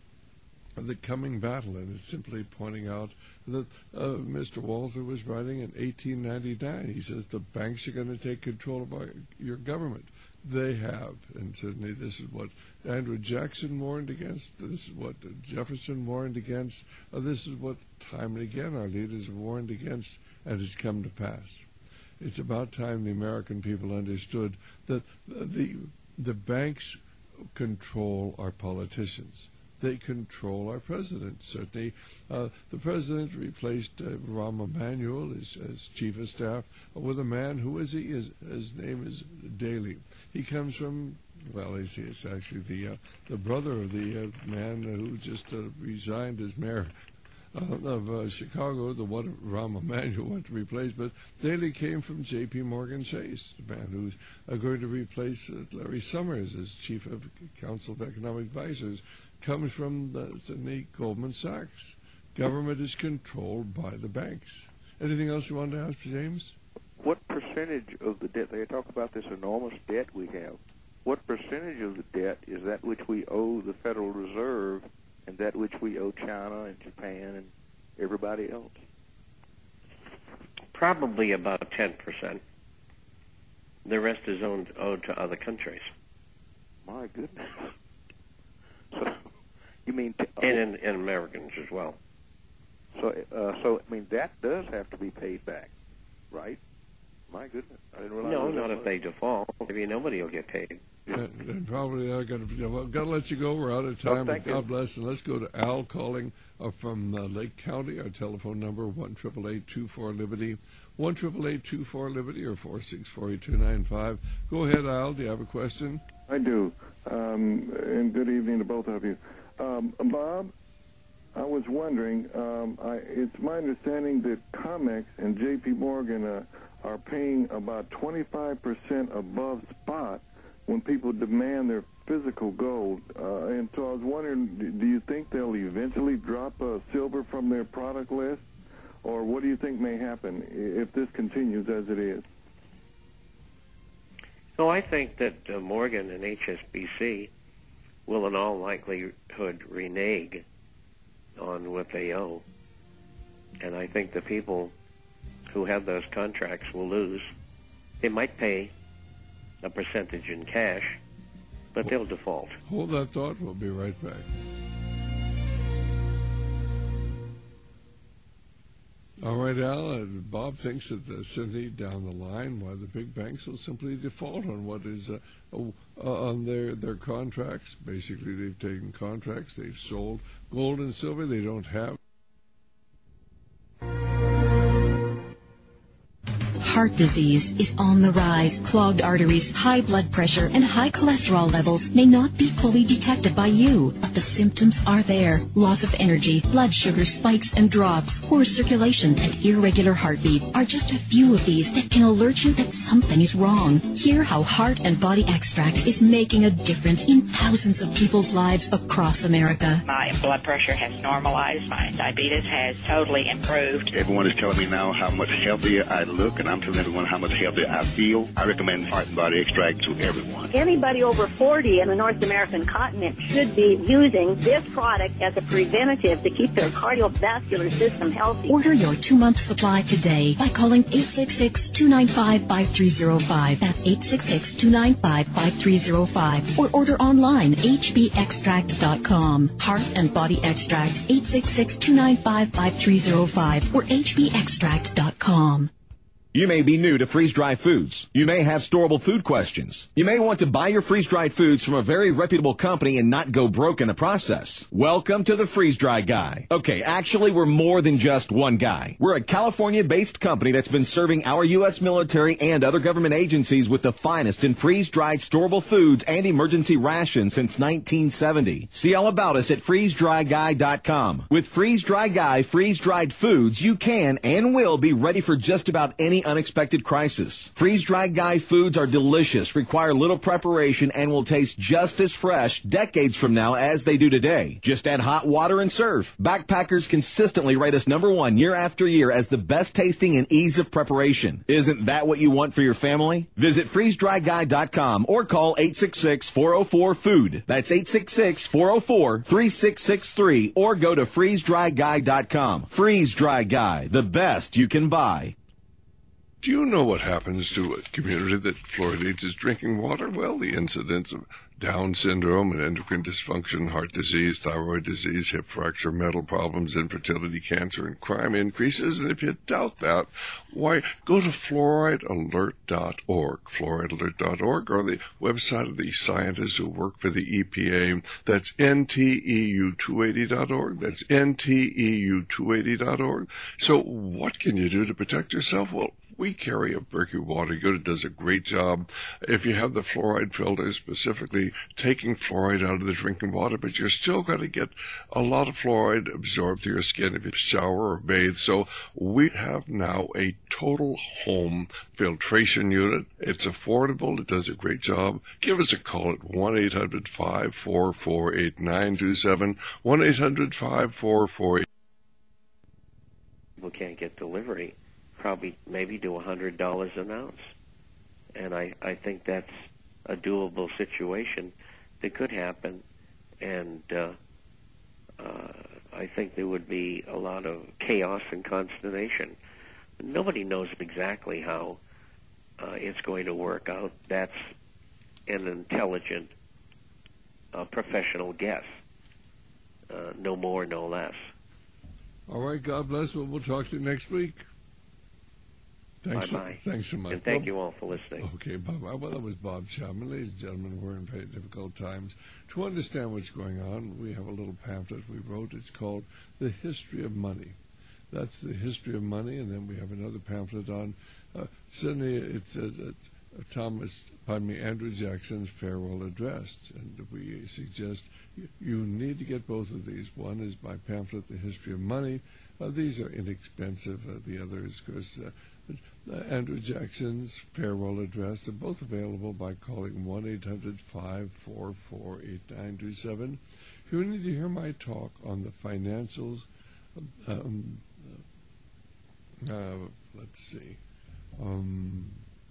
Speaker 3: The Coming Battle, and it's simply pointing out that uh, Mister Walther was writing in eighteen ninety-nine. He says the banks are going to take control of our, your government. They have, and certainly this is what Andrew Jackson warned against. This is what Jefferson warned against. Uh, this is what time and again our leaders have warned against, and it's come to pass. It's about time the American people understood that the the banks control our politicians. They control our president. Certainly, uh, the president replaced uh, Rahm Emanuel as, as chief of staff with a man who is he? His, his name is Daley. He comes from, well, he's, he's actually the uh, the brother of the uh, man who just uh, resigned as mayor uh, of uh, Chicago, the one Rahm Emanuel went to replace. But Daley came from J P. Morgan Chase, the man who's uh, going to replace uh, Larry Summers as chief of Council of Economic Advisors. Comes from the, the Goldman Sachs. Government is controlled by the banks. Anything else you want to ask, James?
Speaker 10: What percentage of the debt, they talk about this enormous debt we have, what percentage of the debt is that which we owe the Federal Reserve and that which we owe China and Japan and everybody else?
Speaker 4: Probably about ten percent. The rest is owned, owed to other countries.
Speaker 10: My goodness. So, you mean... T- oh,
Speaker 4: and in, in Americans as well.
Speaker 10: So, uh, so I mean, that does have to be paid back, right? My goodness. I didn't realize
Speaker 4: No,
Speaker 10: that
Speaker 4: not
Speaker 10: was.
Speaker 4: if they default. Maybe nobody will get paid.
Speaker 3: Yeah, and probably are going to. Well, got to let you go. We're out of time.
Speaker 10: Oh, thank
Speaker 3: but God
Speaker 10: you.
Speaker 3: bless. And let's go to Al calling uh, from uh, Lake County. Our telephone number one triple eight two four Liberty, one triple eight two four Liberty, or four six four eight two nine five. Go ahead, Al. Do you have a question?
Speaker 11: I do. Um, and good evening to both of you. Um, Bob, I was wondering. Um, I, it's my understanding that COMEX and J P. Morgan uh, are paying about twenty-five percent above spot when people demand their physical gold. Uh, and so I was wondering, do you think they'll eventually drop uh, silver from their product list? Or what do you think may happen if this continues as it is?
Speaker 4: So I think that uh, Morgan and H S B C will in all likelihood renege on what they owe. And I think the people who have those contracts will lose. They might pay a percentage in cash, but they'll default.
Speaker 3: Hold that thought. We'll be right back. All right, Al. Uh, Bob thinks that uh, certainly down the line, why the big banks will simply default on what is uh, uh, on their their contracts. Basically, they've taken contracts, they've sold gold and silver they don't have.
Speaker 12: heart disease is on the rise. Clogged arteries, high blood pressure, and high cholesterol levels may not be fully detected by you, but the symptoms are there. Loss of energy, blood sugar spikes and drops, poor circulation, and irregular heartbeat are just a few of these that can alert you that something is wrong. Hear how Heart and Body Extract is making a difference in thousands of people's lives across America.
Speaker 13: My blood pressure has normalized. My diabetes has totally improved.
Speaker 14: Everyone is telling me now how much healthier I look, and I'm telling everyone how much healthier I feel. I recommend Heart and Body Extract to everyone.
Speaker 15: Anybody over forty in the North American continent should be using this product as a preventative to keep their cardiovascular system healthy.
Speaker 12: Order your two-month supply today by calling eight six six, two nine five, five three zero five. That's eight six six, two nine five, five three zero five. Or order online, h b extract dot com. Heart and Body Extract, eight six six, two nine five, five three zero five or h b extract dot com.
Speaker 16: You may be new to freeze-dried foods. You may have storable food questions. You may want to buy your freeze-dried foods from a very reputable company and not go broke in the process. Welcome to the Freeze-Dry Guy. Okay, actually, we're more than just one guy. We're a California-based company that's been serving our U S military and other government agencies with the finest in freeze-dried storable foods and emergency rations since nineteen seventy. See all about us at freeze dry guy dot com. With Freeze-Dry Guy freeze-dried foods, you can and will be ready for just about any unexpected crisis. Freeze-Dried Guy foods are delicious, require little preparation, and will taste just as fresh decades from now as they do today. Just add hot water and serve. Backpackers consistently rate us number one year after year as the best tasting and ease of preparation. Isn't that what you want for your family? Visit freeze dry guy dot com or call eight six six, four oh four, food. That's eight six six, four oh four, three six six three or go to freeze dry guy dot com. Freeze-Dry Guy, the best you can buy.
Speaker 3: Do you know what happens to a community that fluoridates its drinking water? Well, the incidence of Down syndrome and endocrine dysfunction, heart disease, thyroid disease, hip fracture, mental problems, infertility, cancer, and crime increases. And if you doubt that, why, go to fluoride alert dot org, fluoride alert dot org, or the website of the scientists who work for the E P A. That's N T E U two eighty dot org. That's N T E U two eighty dot org. So what can you do to protect yourself? Well, we carry a Berkey Water Good. It does a great job. If you have the fluoride filter, specifically taking fluoride out of the drinking water, but you're still going to get a lot of fluoride absorbed through your skin if you shower or bathe. So we have now a total home filtration unit. It's affordable. It does a great job. Give us a call at one eight hundred, five four four, eight nine two seven, one eight hundred, five four four, eight
Speaker 4: people can't get delivery. Probably maybe do one hundred dollars an ounce. And I, I think that's a doable situation that could happen. And uh, uh, I think there would be a lot of chaos and consternation. Nobody knows exactly how uh, it's going to work out. That's an intelligent, uh, professional guess. Uh, no more, no less.
Speaker 3: All right, God bless. Well, we'll talk to you next week. Thanks,
Speaker 4: bye-bye.
Speaker 3: So, thanks so much.
Speaker 4: And thank
Speaker 3: Bob,
Speaker 4: you all for listening.
Speaker 3: Okay, bye-bye. Well, that was Bob Chapman. Ladies and gentlemen, we're in very difficult times. To understand what's going on, we have a little pamphlet we wrote. It's called The History of Money. That's the history of money, and then we have another pamphlet on, uh, certainly it's uh, uh, Thomas, pardon me, Andrew Jackson's farewell address. And we suggest you, you need to get both of these. One is my pamphlet, The History of Money. Uh, these are inexpensive. Uh, the other is, of course, uh, Uh, Andrew Jackson's farewell address. They're both available by calling one eight hundred, five four four, eight nine two seven. If you need to hear my talk on the financials, um, uh, let's see. Um,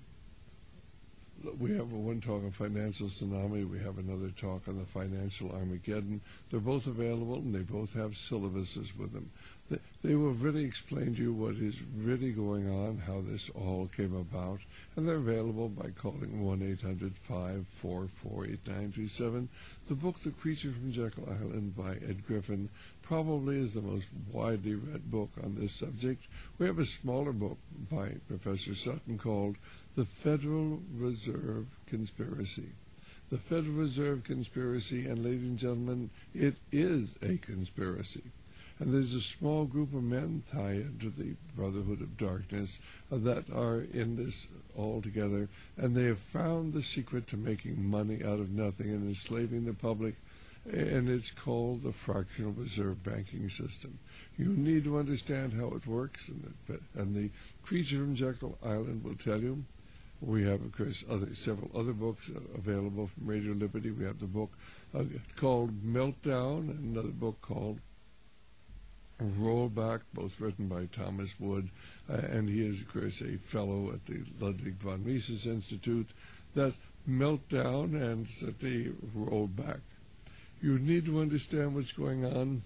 Speaker 3: we have one talk on financial tsunami. We have another talk on the financial Armageddon. They're both available, and they both have syllabuses with them. They, they will really explain to you what is really going on, how this all came about, and they're available by calling one eight hundred, five four four, eight nine two seven. The book, The Creature from Jekyll Island by Ed Griffin, probably is the most widely read book on this subject. We have a smaller book by Professor Sutton called The Federal Reserve Conspiracy. The Federal Reserve Conspiracy, and ladies and gentlemen, it is a conspiracy. And there's a small group of men tied into the Brotherhood of Darkness uh, that are in this all together, and they have found the secret to making money out of nothing and enslaving the public, and it's called the fractional reserve banking system. You need to understand how it works, and the, and the creature from Jekyll Island will tell you. We have, of course, other, several other books uh, available from Radio Liberty. We have the book uh, called Meltdown, and another book called Rollback, both written by Thomas Wood, uh, and he is, of course, a fellow at the Ludwig von Mises Institute. That's Meltdown and the Rollback. You need to understand what's going on,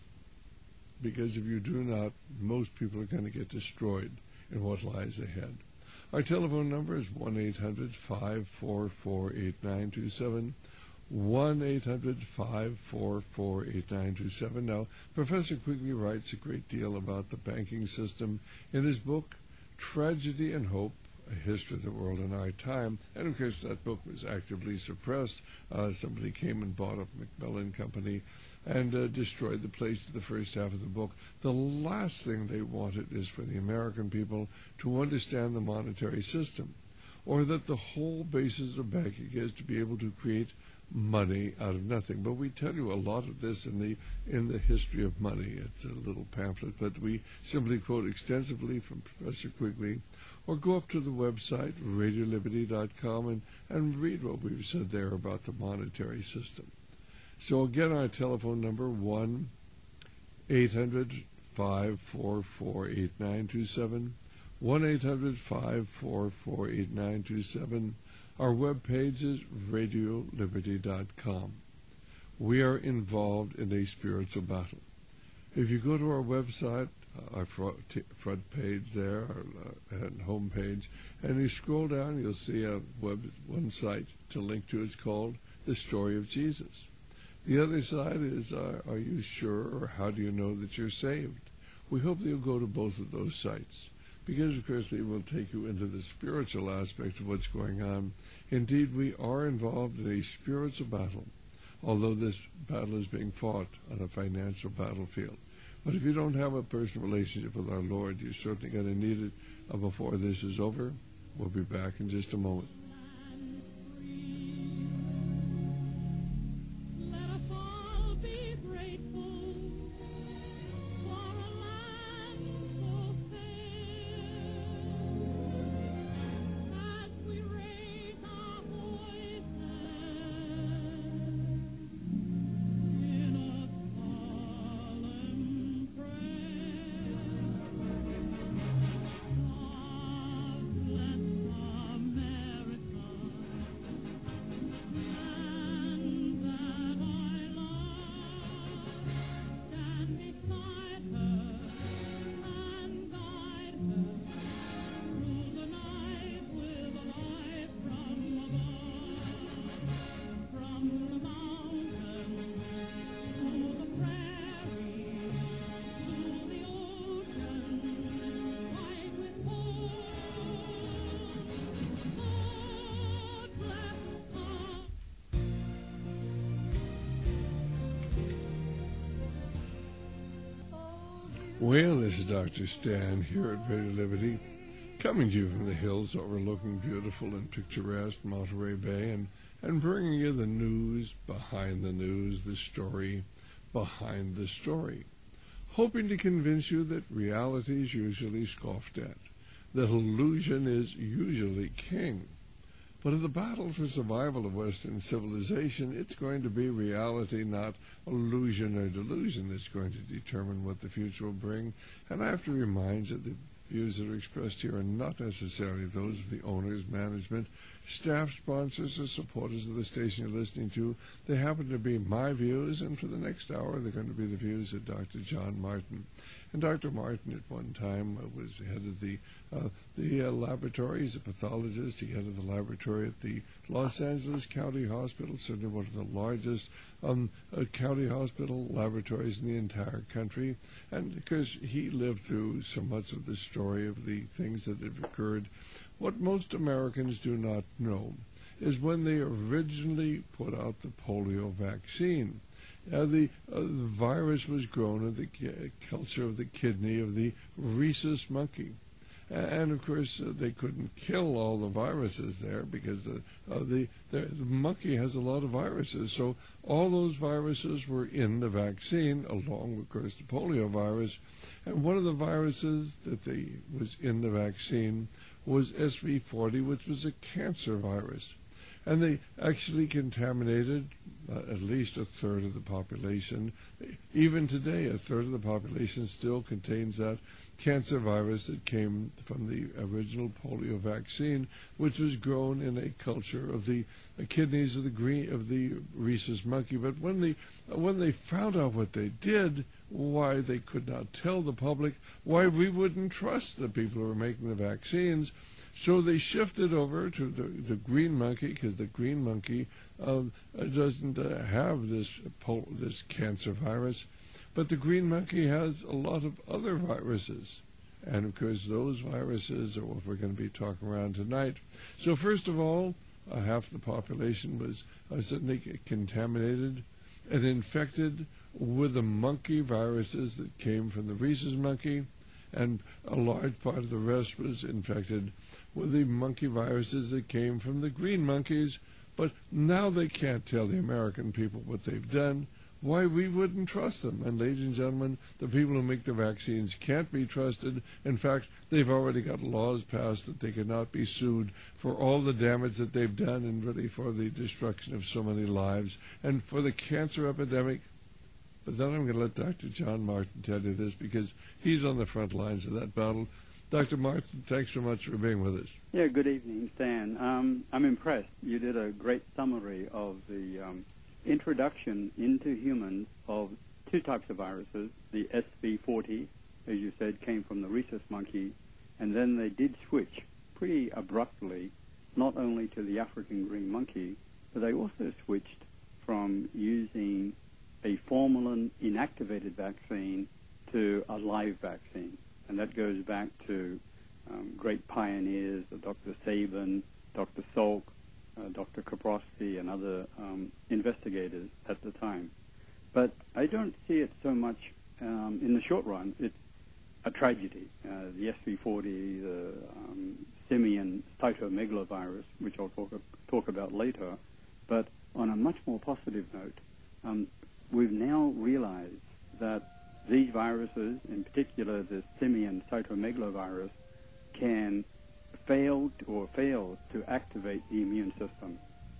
Speaker 3: because if you do not, most people are going to get destroyed in what lies ahead. Our telephone number is one eight hundred, five four four, eight nine two seven, one eight hundred, five four four, eight nine two seven. Now, Professor Quigley writes a great deal about the banking system in his book, Tragedy and Hope, A History of the World in Our Time. And, of course, that book was actively suppressed. Uh, somebody came and bought up Macmillan Company and uh, destroyed the place of the first half of the book. The last thing they wanted is for the American people to understand the monetary system, or that the whole basis of banking is to be able to create money out of nothing. But we tell you a lot of this in the in the history of money. It's a little pamphlet, but we simply quote extensively from Professor Quigley, or go up to the website, radio liberty dot com, and, and read what we've said there about the monetary system. So again, our telephone number, one eight hundred, five four four, eight nine two seven, one eight hundred, five four four, eight nine two seven. Our web page is radio liberty dot com. We are involved in a spiritual battle. If you go to our website, uh, our front, front page there, our uh, home page, and you scroll down, you'll see a web one site to link to. It's called The Story of Jesus. The other side is, uh, are you sure, or how do you know that you're saved? We hope that you'll go to both of those sites, because, of course, they will take you into the spiritual aspect of what's going on. Indeed, we are involved in a spiritual battle, although this battle is being fought on a financial battlefield. But if you don't have a personal relationship with our Lord, you're certainly going to need it uh, before this is over. We'll be back in just a moment. Well, this is Doctor Stan here at Radio Liberty, coming to you from the hills overlooking beautiful and picturesque Monterey Bay, and, and bringing you the news behind the news, the story behind the story, hoping to convince you that reality is usually scoffed at, that illusion is usually king. But in the battle for survival of Western civilization, it's going to be reality, not illusion or delusion, that's going to determine what the future will bring. And I have to remind you that the views that are expressed here are not necessarily those of the owners, management, staff, sponsors, or supporters of the station you're listening to. They happen to be my views, and for the next hour, they're going to be the views of Doctor John Martin. And Doctor Martin, at one time, uh, was head of the uh, the uh, laboratory. He's a pathologist. He headed the laboratory at the Los Angeles County Hospital, certainly one of the largest um, uh, county hospital laboratories in the entire country. And because he lived through so much of the story of the things that have occurred, what most Americans do not know is when they originally put out the polio vaccine, Uh, the, uh, the virus was grown in the uh, culture of the kidney of the rhesus monkey. And, of course, uh, they couldn't kill all the viruses there because the, uh, the, the, the monkey has a lot of viruses. So all those viruses were in the vaccine, along with, of course, the polio virus. And one of the viruses that they, was in the vaccine was S V forty, which was a cancer virus. And they actually contaminated uh, at least a third of the population. Even today, a third of the population still contains that cancer virus that came from the original polio vaccine, which was grown in a culture of the uh, kidneys of the green of the rhesus monkey. But when they uh, when they found out what they did, why they could not tell the public, why we wouldn't trust the people who were making the vaccines. So they shifted over to the, the green monkey, because the green monkey uh, doesn't uh, have this pol- this cancer virus, but the green monkey has a lot of other viruses. And, of course, those viruses are what we're going to be talking around tonight. So, first of all, uh, half the population was uh, suddenly contaminated and infected with the monkey viruses that came from the rhesus monkey, and a large part of the rest was infected with the monkey viruses that came from the green monkeys. But now they can't tell the American people what they've done, why we wouldn't trust them. And, ladies and gentlemen, the people who make the vaccines can't be trusted. In fact, they've already got laws passed that they cannot be sued for all the damage that they've done and really for the destruction of so many lives and for the cancer epidemic. But then I'm going to let Doctor John Martin tell you this, because he's on the front lines of that battle. Doctor Martin, thanks so much for being with us.
Speaker 17: Yeah, good evening, Stan. Um, I'm impressed. You did a great summary of the um, introduction into humans of two types of viruses. The S V forty, as you said, came from the rhesus monkey, and then they did switch pretty abruptly, not only to the African green monkey, but they also switched from using a formalin inactivated vaccine to a live vaccine. And that goes back to um, great pioneers, uh, Doctor Sabin, Doctor Salk, uh, Doctor Kaprosky, and other um, investigators at the time. But I don't see it so much um, in the short run. It's a tragedy. Uh, the S V forty, the um, simian cytomegalovirus, which I'll talk, talk about later. But on a much more positive note, um, we've now realized that these viruses, in particular the simian cytomegalovirus, can fail or fail to activate the immune system.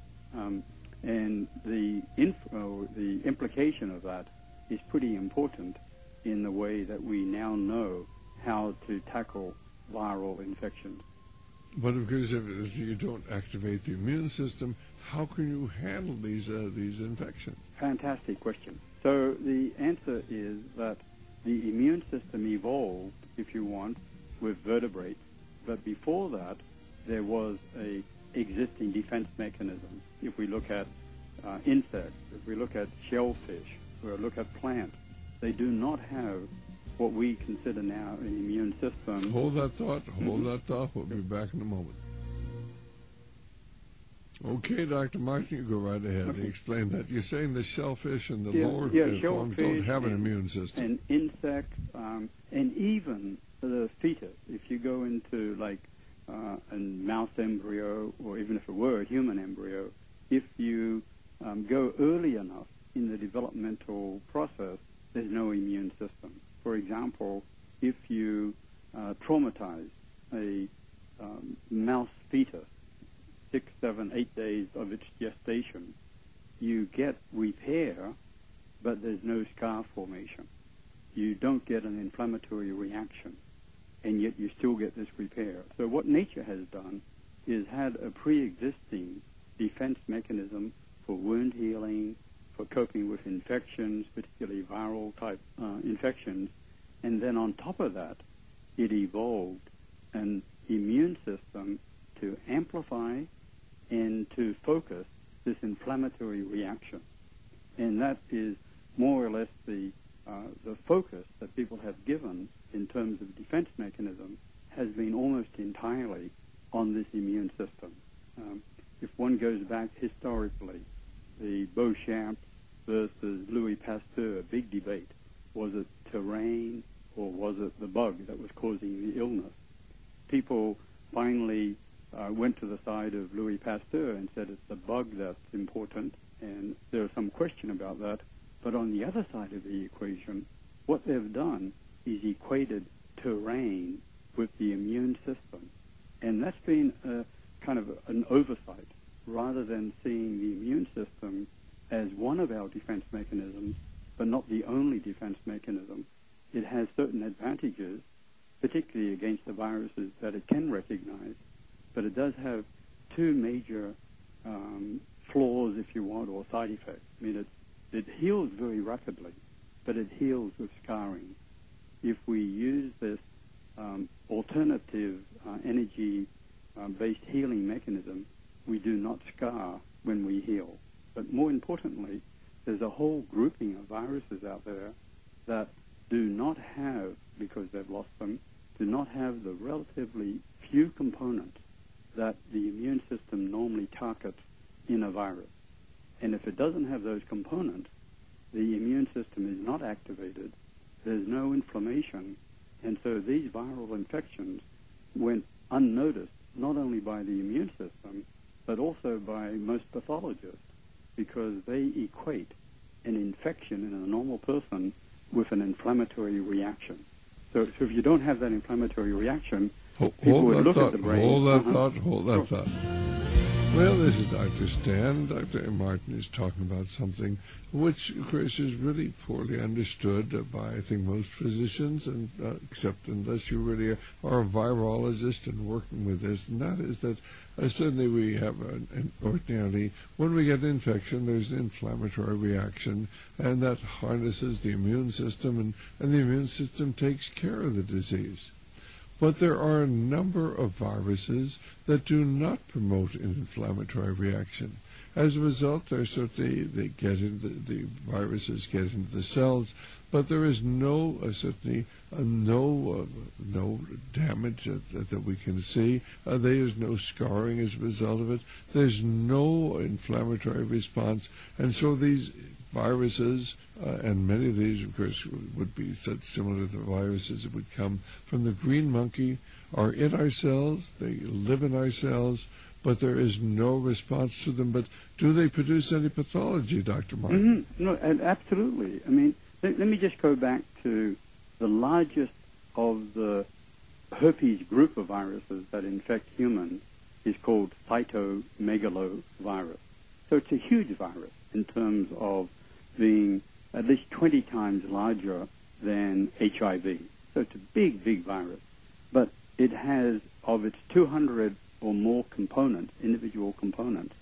Speaker 17: Um, and the, inf- uh, the implication of that is pretty important in the way that we now know how to tackle viral infections.
Speaker 3: But of course, if, if you don't activate the immune system, how can you handle these uh, these infections?
Speaker 17: Fantastic question. So the answer is that the immune system evolved, if you want, with vertebrates, but before that, there was a existing defense mechanism. If we look at uh, insects, if we look at shellfish, or look at plants, they do not have what we consider now an immune system.
Speaker 3: Hold that thought. Hold mm-hmm. that thought. We'll be back in a moment. Okay, Doctor Martin, you go right ahead. Okay. Explain that. You're saying the shellfish and the
Speaker 17: yeah,
Speaker 3: lower
Speaker 17: yeah,
Speaker 3: forms don't have
Speaker 17: and,
Speaker 3: an immune system.
Speaker 17: And insects, um, and even the fetus. If you go into, like, uh, a mouse embryo, or even if it were a human embryo, if you um, go early enough in the developmental process, there's no immune system. For example, if you uh, traumatize a um, mouse fetus, six, seven, eight days of its gestation, you get repair, but there's no scar formation. You don't get an inflammatory reaction, and yet you still get this repair. So what nature has done is had a pre-existing defense mechanism for wound healing, for coping with infections, particularly viral type uh, infections, and then on top of that, it evolved an immune system to amplify and to focus this inflammatory reaction. And that is more or less the uh, the focus that people have given in terms of defense mechanism has been almost entirely on this immune system. Um, if one goes back historically, the Beauchamp versus Louis Pasteur, a big debate. Was it terrain or was it the bug that was causing the illness? People finally uh, went to the side of Louis Pasteur and said it's the bug that's important, and there's some question about that. But on the other side of the equation, what they've done is equated terrain with the immune system. And that's been a, kind of an oversight, rather than seeing the immune system as one of our defense mechanisms, but not the only defense mechanism. It has certain advantages, particularly against the viruses that it can recognize, but it does have two major um, flaws, if you want, or side effects. I mean, it, it heals very rapidly, but it heals with scarring. If we use this um, alternative uh, energy-based uh, healing mechanism, we do not scar when we heal. But more importantly, there's a whole grouping of viruses out there that do not have, because they've lost them, do not have the relatively few components that the immune system normally targets in a virus. And if it doesn't have those components, the immune system is not activated, there's no inflammation, and so these viral infections went unnoticed, not only by the immune system, but also by most pathologists, because they equate an infection in a normal person with an inflammatory reaction. So, so if you don't have that inflammatory reaction,
Speaker 3: hold,
Speaker 17: people
Speaker 3: hold
Speaker 17: would
Speaker 3: that
Speaker 17: look
Speaker 3: thought,
Speaker 17: at the brain.
Speaker 3: Hold that
Speaker 17: uh-huh.
Speaker 3: thought, hold that thought. Well, this is Doctor Stan. Doctor Martin is talking about something which, of course, is really poorly understood uh, by, I think, most physicians, and uh, except unless you really are, are a virologist and working with this, and that is that uh, suddenly we have, an, an ordinarily, when we get an infection, there's an inflammatory reaction, and that harnesses the immune system, and, and the immune system takes care of the disease. But there are a number of viruses that do not promote an inflammatory reaction. As a result, they're certainly, they get into, the viruses get into the cells, but there is no, uh, certainly, uh, no uh, no damage that, that we can see. Uh, there is no scarring as a result of it. There's no inflammatory response. And so these viruses, uh, and many of these, of course, would be such similar to the viruses that would come from the green monkey, are in our cells, they live in our cells, but there is no response to them. But do they produce any pathology, Doctor Martin?
Speaker 17: Mm-hmm. No, and absolutely. I mean, let, let me just go back to the largest of the herpes group of viruses that infect humans is called cytomegalovirus. So it's a huge virus in terms of being at least twenty times larger than H I V. So it's a big, big virus. But it has, of its two hundred or more components, individual components,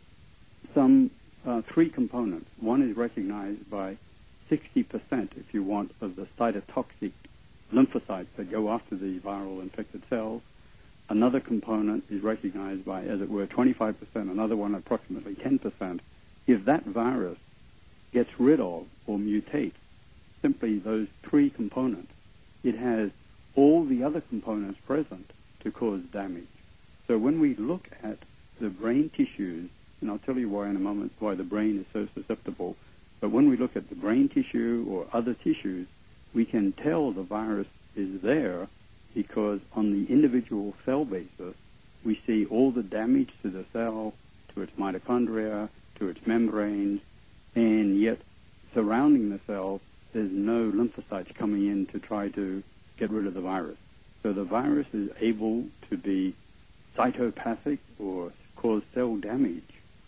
Speaker 17: some uh, three components. One is recognized by sixty percent, if you want, of the cytotoxic lymphocytes that go after the viral infected cells. Another component is recognized by, as it were, twenty-five percent, another one approximately ten percent. If that virus gets rid of or mutates simply those three components, it has all the other components present to cause damage. So when we look at the brain tissues, and I'll tell you why in a moment, why the brain is so susceptible, but when we look at the brain tissue or other tissues, we can tell the virus is there because on the individual cell basis, we see all the damage to the cell, to its mitochondria, to its membranes, and yet surrounding the cell, there's no lymphocytes coming in to try to get rid of the virus. So the virus is able to be cytopathic or cause cell damage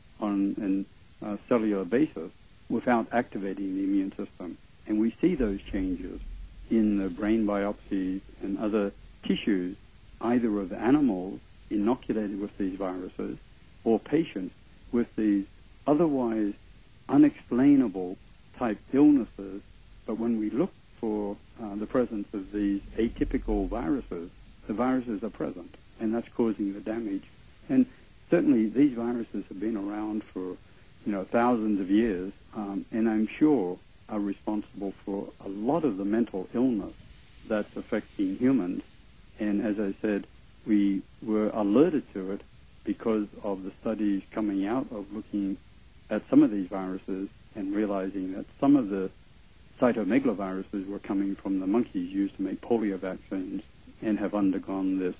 Speaker 17: on a uh, cellular basis without activating the immune system. And we see those changes in the brain biopsies and other tissues, either of animals inoculated with these viruses or patients with these otherwise unexplainable type illnesses. But when we look for uh, the presence of these atypical viruses, the viruses are present, and that's causing the damage. And certainly these viruses have been around for, you know, thousands of years, um, and I'm sure are responsible for a lot of the mental illness that's affecting humans. And as I said, we were alerted to it because of the studies coming out of looking at some of these viruses and realizing that some of the cytomegaloviruses were coming from the monkeys used to make polio vaccines and have undergone this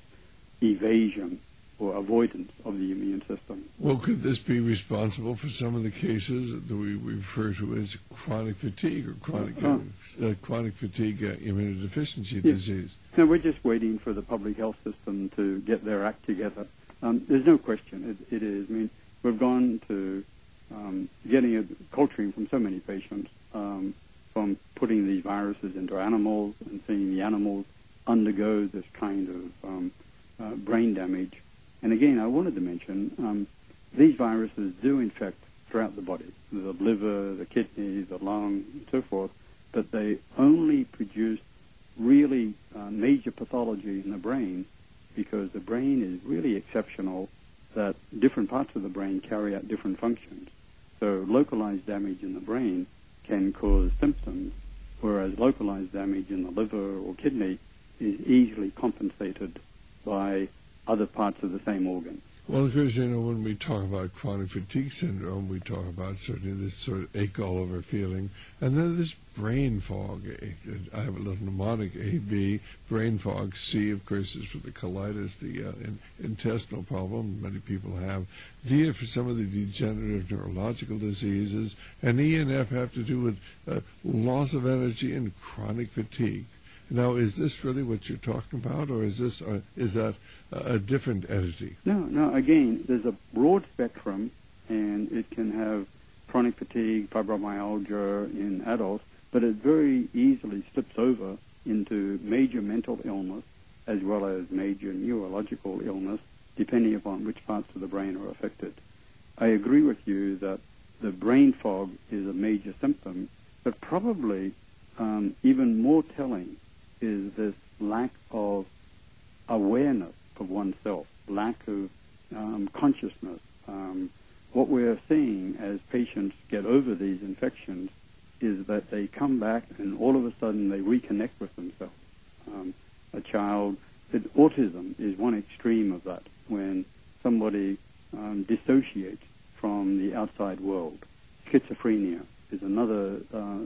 Speaker 17: evasion or avoidance of the immune system.
Speaker 3: Well, could this be responsible for some of the cases that we refer to as chronic fatigue or chronic uh, uh, chronic fatigue uh, immunodeficiency
Speaker 17: yes.
Speaker 3: disease?
Speaker 17: No, we're just waiting for the public health system to get their act together. Um, there's no question. It, it is. I mean, we've gone to um, getting a culturing from so many patients, um, from putting these viruses into animals and seeing the animals undergo this kind of um, uh, brain damage. And again, I wanted to mention, um, these viruses do infect throughout the body, the liver, the kidney, the lung, and so forth, but they only produce really uh, major pathology in the brain because the brain is really exceptional that different parts of the brain carry out different functions. So localized damage in the brain can cause symptoms, whereas localized damage in the liver or kidney is easily compensated by other parts of the same organ.
Speaker 3: Well, of course, you know, when we talk about chronic fatigue syndrome, we talk about certainly this sort of ache all over feeling, and then this brain fog. I have a little mnemonic, A, B, brain fog. C, of course, is for the colitis, the uh, in, intestinal problem many people have. D for some of the degenerative neurological diseases, and E and F have to do with uh, loss of energy and chronic fatigue. Now, is this really what you're talking about, or is this uh, is that a different entity?
Speaker 17: No, no. Again, there's a broad spectrum, and it can have chronic fatigue, fibromyalgia in adults, but it very easily slips over into major mental illness as well as major neurological illness, depending upon which parts of the brain are affected. I agree with you that the brain fog is a major symptom, but probably um, even more telling is this lack of awareness of oneself, lack of um, consciousness. Um, what we're seeing as patients get over these infections is that they come back and all of a sudden they reconnect with themselves. Um, a child, it, autism is one extreme of that, when somebody um, dissociates from the outside world. Schizophrenia is another uh,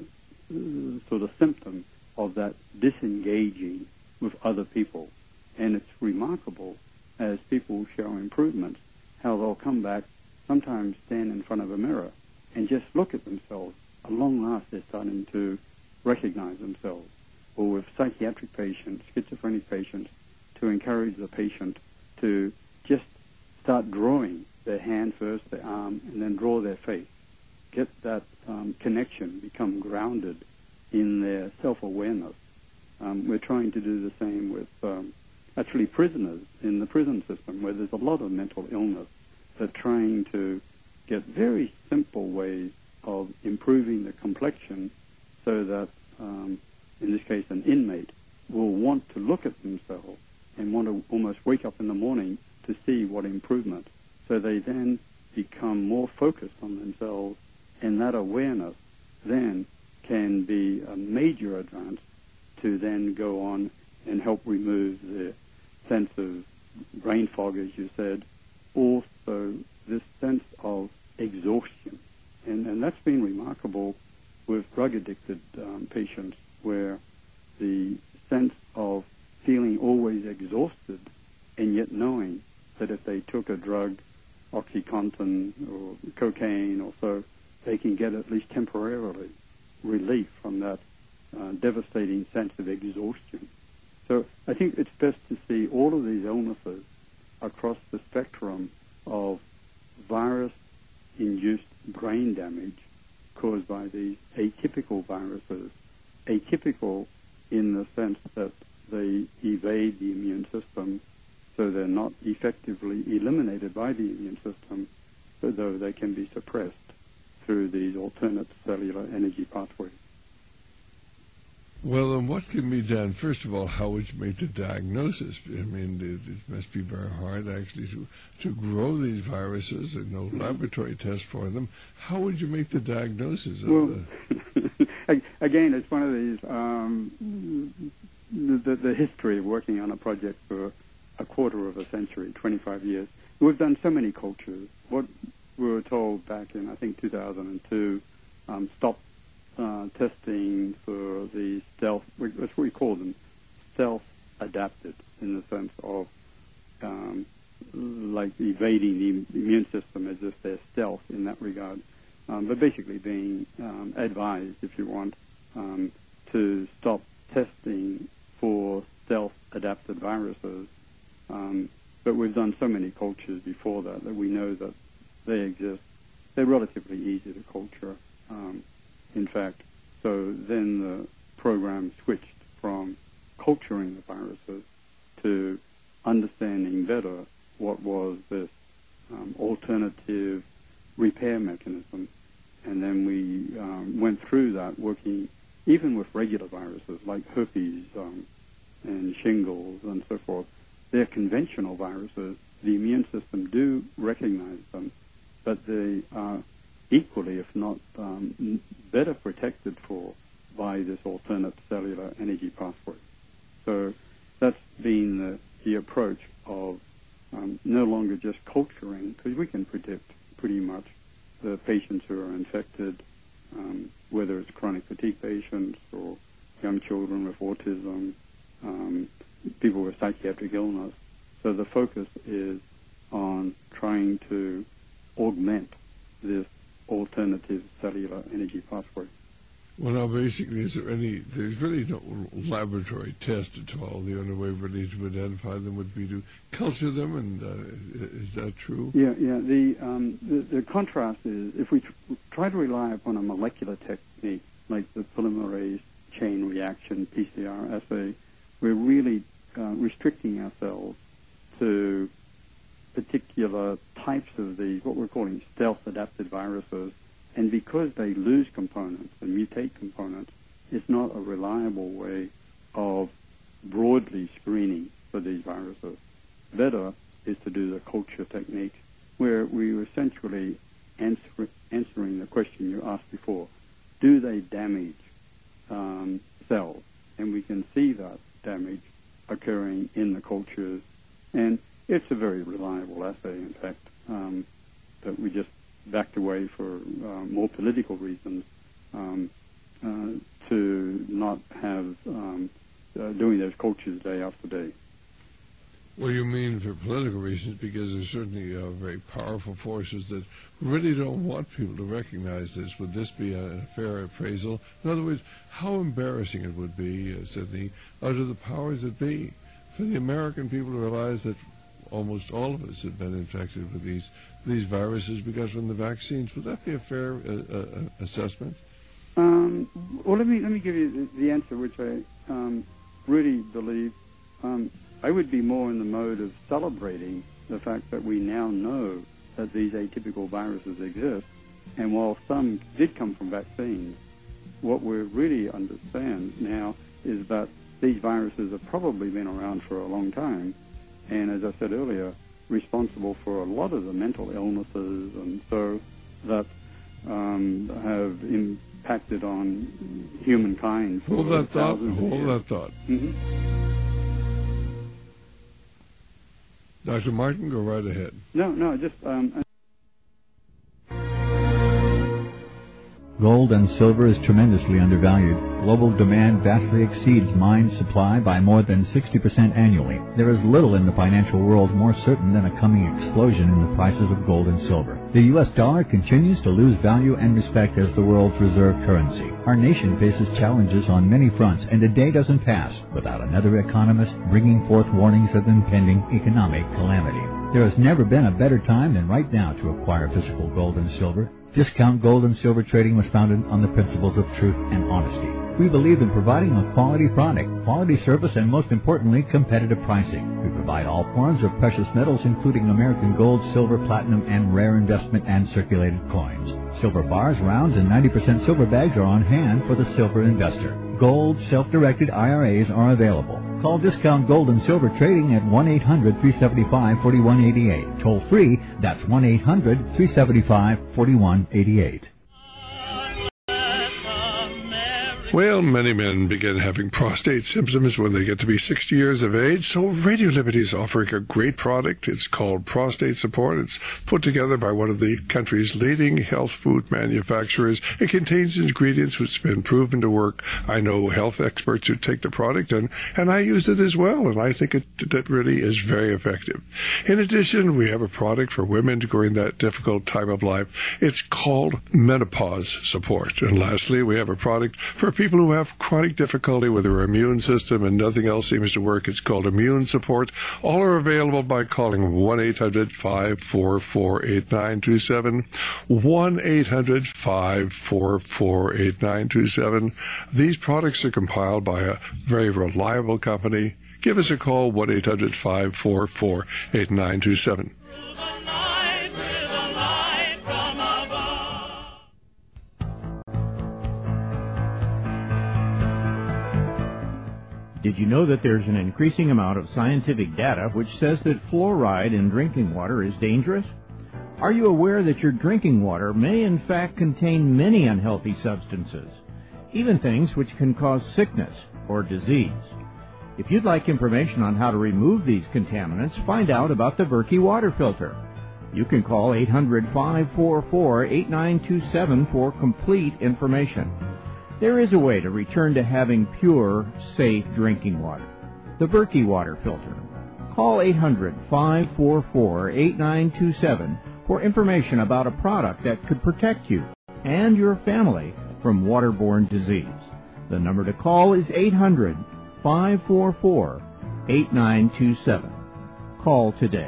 Speaker 17: sort of symptom of that disengaging with other people. And it's remarkable, as people show improvements, how they'll come back, sometimes stand in front of a mirror, and just look at themselves. At long last, they're starting to recognize themselves. Or with psychiatric patients, schizophrenic patients, to encourage the patient to just start drawing their hand first, their arm, and then draw their face. Get that um, connection, become grounded in their self-awareness. Um, we're trying to do the same with um, actually prisoners in the prison system, where there's a lot of mental illness, but trying to get very simple ways of improving the complexion so that, um, in this case, an inmate will want to look at themselves and want to almost wake up in the morning to see what improvement. So they then become more focused on themselves, and that awareness then can be a major advance to then go on and help remove the sense of brain fog, as you said, also this sense of exhaustion. And, and that's been remarkable with drug-addicted um, patients, where the sense of feeling always exhausted and yet knowing that if they took a drug, OxyContin or cocaine or so, they can get at least temporarily relief from that uh, devastating sense of exhaustion. So I think it's best to see all of these illnesses across the spectrum of virus-induced brain damage caused by these atypical viruses. Atypical in the sense that they evade the immune system, so they're not effectively eliminated by the immune system, though they can be suppressed through these alternate cellular energy pathways.
Speaker 3: Well, then what can be done? First of all, how would you make the diagnosis? I mean, it, it must be very hard actually to, to grow these viruses. There's no laboratory test for them. How would you make the diagnosis of
Speaker 17: well,
Speaker 3: the...
Speaker 17: Again, it's one of these, um, the, the history of working on a project for a quarter of a century, twenty-five years. We've done so many cultures. What we were told back in, I think, two thousand two, um, stop uh, testing for the stealth, that's what we call them, self-adapted, in the sense of um, like evading the immune system as if they're stealth in that regard. Um, but basically being um, advised, if you want, um, to stop testing for self-adapted viruses. Um, but we've done so many cultures before that that we know that they exist. They're relatively easy to culture, um, in fact. So then the program switched from culturing the viruses to understanding better what was this um, alternative repair mechanism. And then we um, went through that, working even with regular viruses like herpes um, and shingles and so forth. They're conventional viruses. The immune system do recognize them, but they are equally, if not um, better protected for by this alternate cellular energy pathway. So that's been the, the approach of um, no longer just culturing, because we can predict pretty much the patients who are infected, um, whether it's chronic fatigue patients or young children with autism, um, people with psychiatric illness. So the focus is on trying to augment this alternative cellular energy pathway.
Speaker 3: Well, now, basically, is there any, there's really no laboratory test at all. The only way really to identify them would be to culture them, and uh, is that true?
Speaker 17: Yeah, yeah. The, um, the, the contrast is, if we tr- try to rely upon a molecular technique, like the polymerase chain reaction P C R assay, we're really uh, restricting ourselves to particular types of these, what we're calling stealth-adapted viruses. And because they lose components and mutate components, it's not a reliable way of broadly screening for these viruses. Better is to do the culture technique, where we were essentially answer, answering the question you asked before. Do they damage um, cells? And we can see that damage occurring in the cultures. And it's a very reliable assay, in fact, um, that we just backed away for uh, more political reasons um, uh, to not have um, uh, doing those cultures day after day.
Speaker 3: Well, you mean for political reasons, because there's certainly uh, very powerful forces that really don't want people to recognize this. Would this be a fair appraisal? In other words, how embarrassing it would be, uh, Sydney, out of the powers that be, for the American people to realize that almost all of us have been infected with these these viruses because from the vaccines. Would that be a fair uh, uh, assessment?
Speaker 17: Um, well, let me let me give you the, the answer, which I um, really believe. Um, I would be more in the mode of celebrating the fact that we now know that these atypical viruses exist, and while some did come from vaccines, what we really understand now is that these viruses have probably been around for a long time, and as I said earlier, responsible for a lot of the mental illnesses and so that um, have impacted on humankind for
Speaker 3: Hold that thought.
Speaker 17: thousands of
Speaker 3: Hold
Speaker 17: years.
Speaker 3: that thought.
Speaker 17: Mm-hmm.
Speaker 3: Doctor Martin, go right ahead.
Speaker 17: No, no, just... Um,
Speaker 5: Gold and silver is tremendously undervalued. Global demand vastly exceeds mine supply by more than sixty percent annually. There is little in the financial world more certain than a coming explosion in the prices of gold and silver. The U S dollar continues to lose value and respect as the world's reserve currency. Our nation faces challenges on many fronts, and a day doesn't pass without another economist bringing forth warnings of impending economic calamity. There has never been a better time than right now to acquire physical gold and silver. Discount Gold and Silver Trading was founded on the principles of truth and honesty. We believe in providing a quality product, quality service, and most importantly, competitive pricing. We provide all forms of precious metals, including American gold, silver, platinum, and rare investment and circulated coins. Silver bars, rounds, and ninety percent silver bags are on hand for the silver investor. Gold self-directed I R As are available. Call Discount Gold and Silver Trading at one eight hundred, three seven five, four one eight eight. Toll free, that's one eight hundred, three seven five, four one eight eight.
Speaker 3: Well, many men begin having prostate symptoms when they get to be sixty years of age, so Radio Liberty is offering a great product. It's called Prostate Support. It's put together by one of the country's leading health food manufacturers. It contains ingredients which have been proven to work. I know health experts who take the product, and, and I use it as well, and I think it that really is very effective. In addition, we have a product for women during that difficult time of life. It's called Menopause Support. And lastly, we have a product for people who have chronic difficulty with their immune system and nothing else seems to work. It's called Immune Support. All are available by calling one eight hundred five four four eight nine two seven, one eight hundred five four four eight nine two seven. These products are compiled by a very reliable company. Give us a call, one eight hundred five four four eight nine two seven.
Speaker 6: Did you know that there's an increasing amount of scientific data which says that fluoride in drinking water is dangerous? Are you aware that your drinking water may in fact contain many unhealthy substances, even things which can cause sickness or disease? If you'd like information on how to remove these contaminants, find out about the Berkey water filter. You can call eight hundred five four four eight nine two seven for complete information. There is a way to return to having pure, safe drinking water. The Berkey water filter. Call eight hundred five four four eight nine two seven for information about a product that could protect you and your family from waterborne disease. The number to call is eight hundred five four four eight nine two seven. Call today.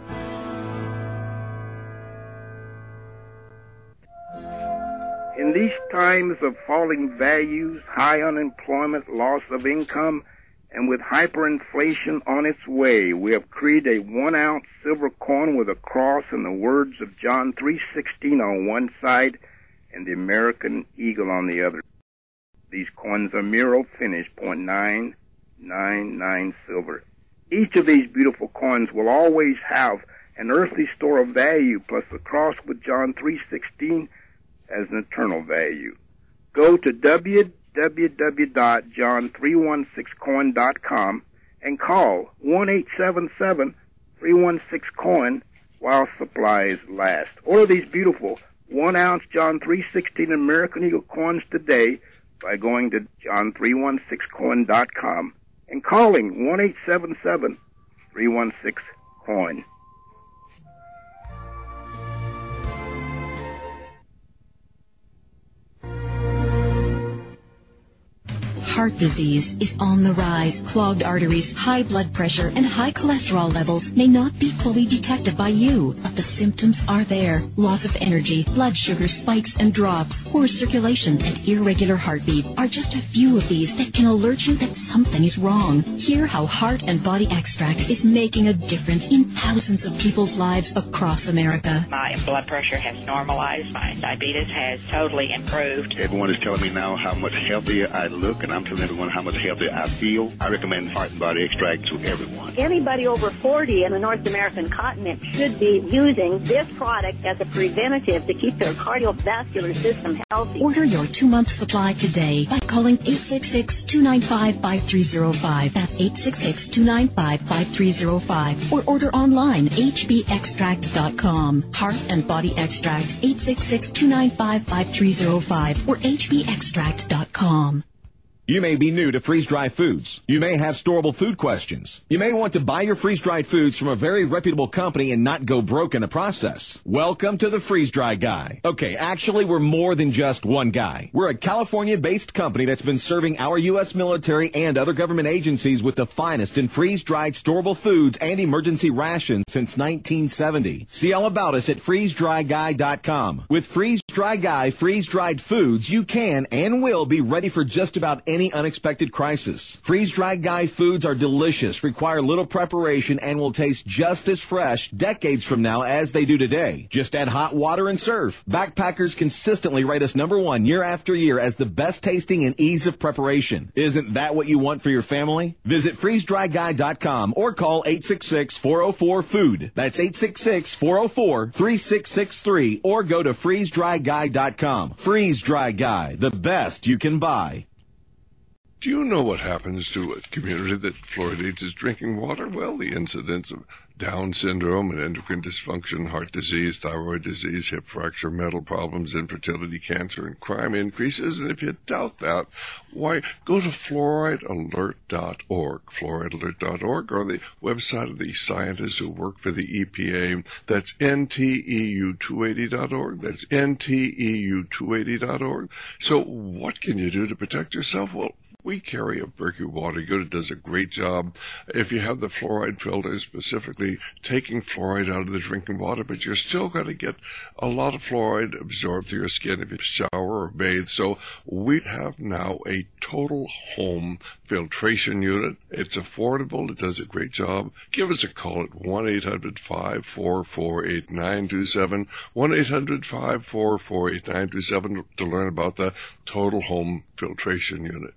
Speaker 7: In these times of falling values, high unemployment, loss of income, and with hyperinflation on its way, we have created a one-ounce silver coin with a cross and the words of John three sixteen on one side and the American eagle on the other. These coins are Miro finished, point nine nine nine silver. Each of these beautiful coins will always have an earthly store of value plus the cross with John three sixteen as an eternal value. Go to w w w dot john three one six coin dot com and call one eight seven seven three one six coin while supplies last. Order these beautiful one-ounce John three sixteen American Eagle coins today by going to john three one six coin dot com and calling one eight seven seven three one six coin.
Speaker 12: Heart disease is on the rise. Clogged arteries, high blood pressure, and high cholesterol levels may not be fully detected by you, but the symptoms are there. Loss of energy, blood sugar spikes and drops, poor circulation, and irregular heartbeat are just a few of these that can alert you that something is wrong. Hear how Heart and Body Extract is making a difference in thousands of people's lives across America.
Speaker 13: My blood pressure has normalized. My diabetes has totally improved.
Speaker 14: Everyone is telling me now how much healthier I look, and I'm telling everyone how much healthier I feel. I recommend Heart and Body Extract to everyone.
Speaker 15: Anybody over forty in the North American continent should be using this product as a preventative to keep their cardiovascular system healthy.
Speaker 12: Order your two-month supply today by calling eight six six, two nine five, five three zero five. That's eight six six, two nine five, five three zero five. Or order online, h b extract dot com. Heart and Body Extract, eight six six, two nine five, five three zero five or h b extract dot com.
Speaker 16: You may be new to freeze-dried foods. You may have storable food questions. You may want to buy your freeze-dried foods from a very reputable company and not go broke in the process. Welcome to the Freeze-Dry Guy. Okay, actually, we're more than just one guy. We're a California-based company that's been serving our U S military and other government agencies with the finest in freeze-dried storable foods and emergency rations since nineteen seventy. See all about us at freeze dry guy dot com. With Freeze-Dry Guy freeze-dried foods, you can and will be ready for just about any Any unexpected crisis. Freeze-dried Guy foods are delicious, require little preparation, and will taste just as fresh decades from now as they do today. Just add hot water and serve. Backpackers consistently rate us number one year after year as the best tasting and ease of preparation. Isn't that what you want for your family? Visit freeze dry guy dot com or call eight six six, four oh four, food. That's eight six six, four oh four, three six six three or go to freeze dry guy dot com. Freeze-Dry Guy, the best you can buy.
Speaker 3: Do you know what happens to a community that fluoridates its drinking water? Well, the incidence of Down syndrome and endocrine dysfunction, heart disease, thyroid disease, hip fracture, mental problems, infertility, cancer, and crime increases. And if you doubt that, why, go to fluoride alert dot org, fluoride alert dot org, or the website of the scientists who work for the E P A. That's N T E U two eighty dot org. That's N T E U two eighty dot org. So what can you do to protect yourself? Well, we carry a Berkey Water Good. It does a great job. If you have the fluoride filter, specifically taking fluoride out of the drinking water, but you're still going to get a lot of fluoride absorbed through your skin if you shower or bathe. So we have now a total home filtration unit. It's affordable. It does a great job. Give us a call at one eight hundred five four four eight nine two seven, one eight hundred five four four eight nine two seven to learn about the total home filtration unit.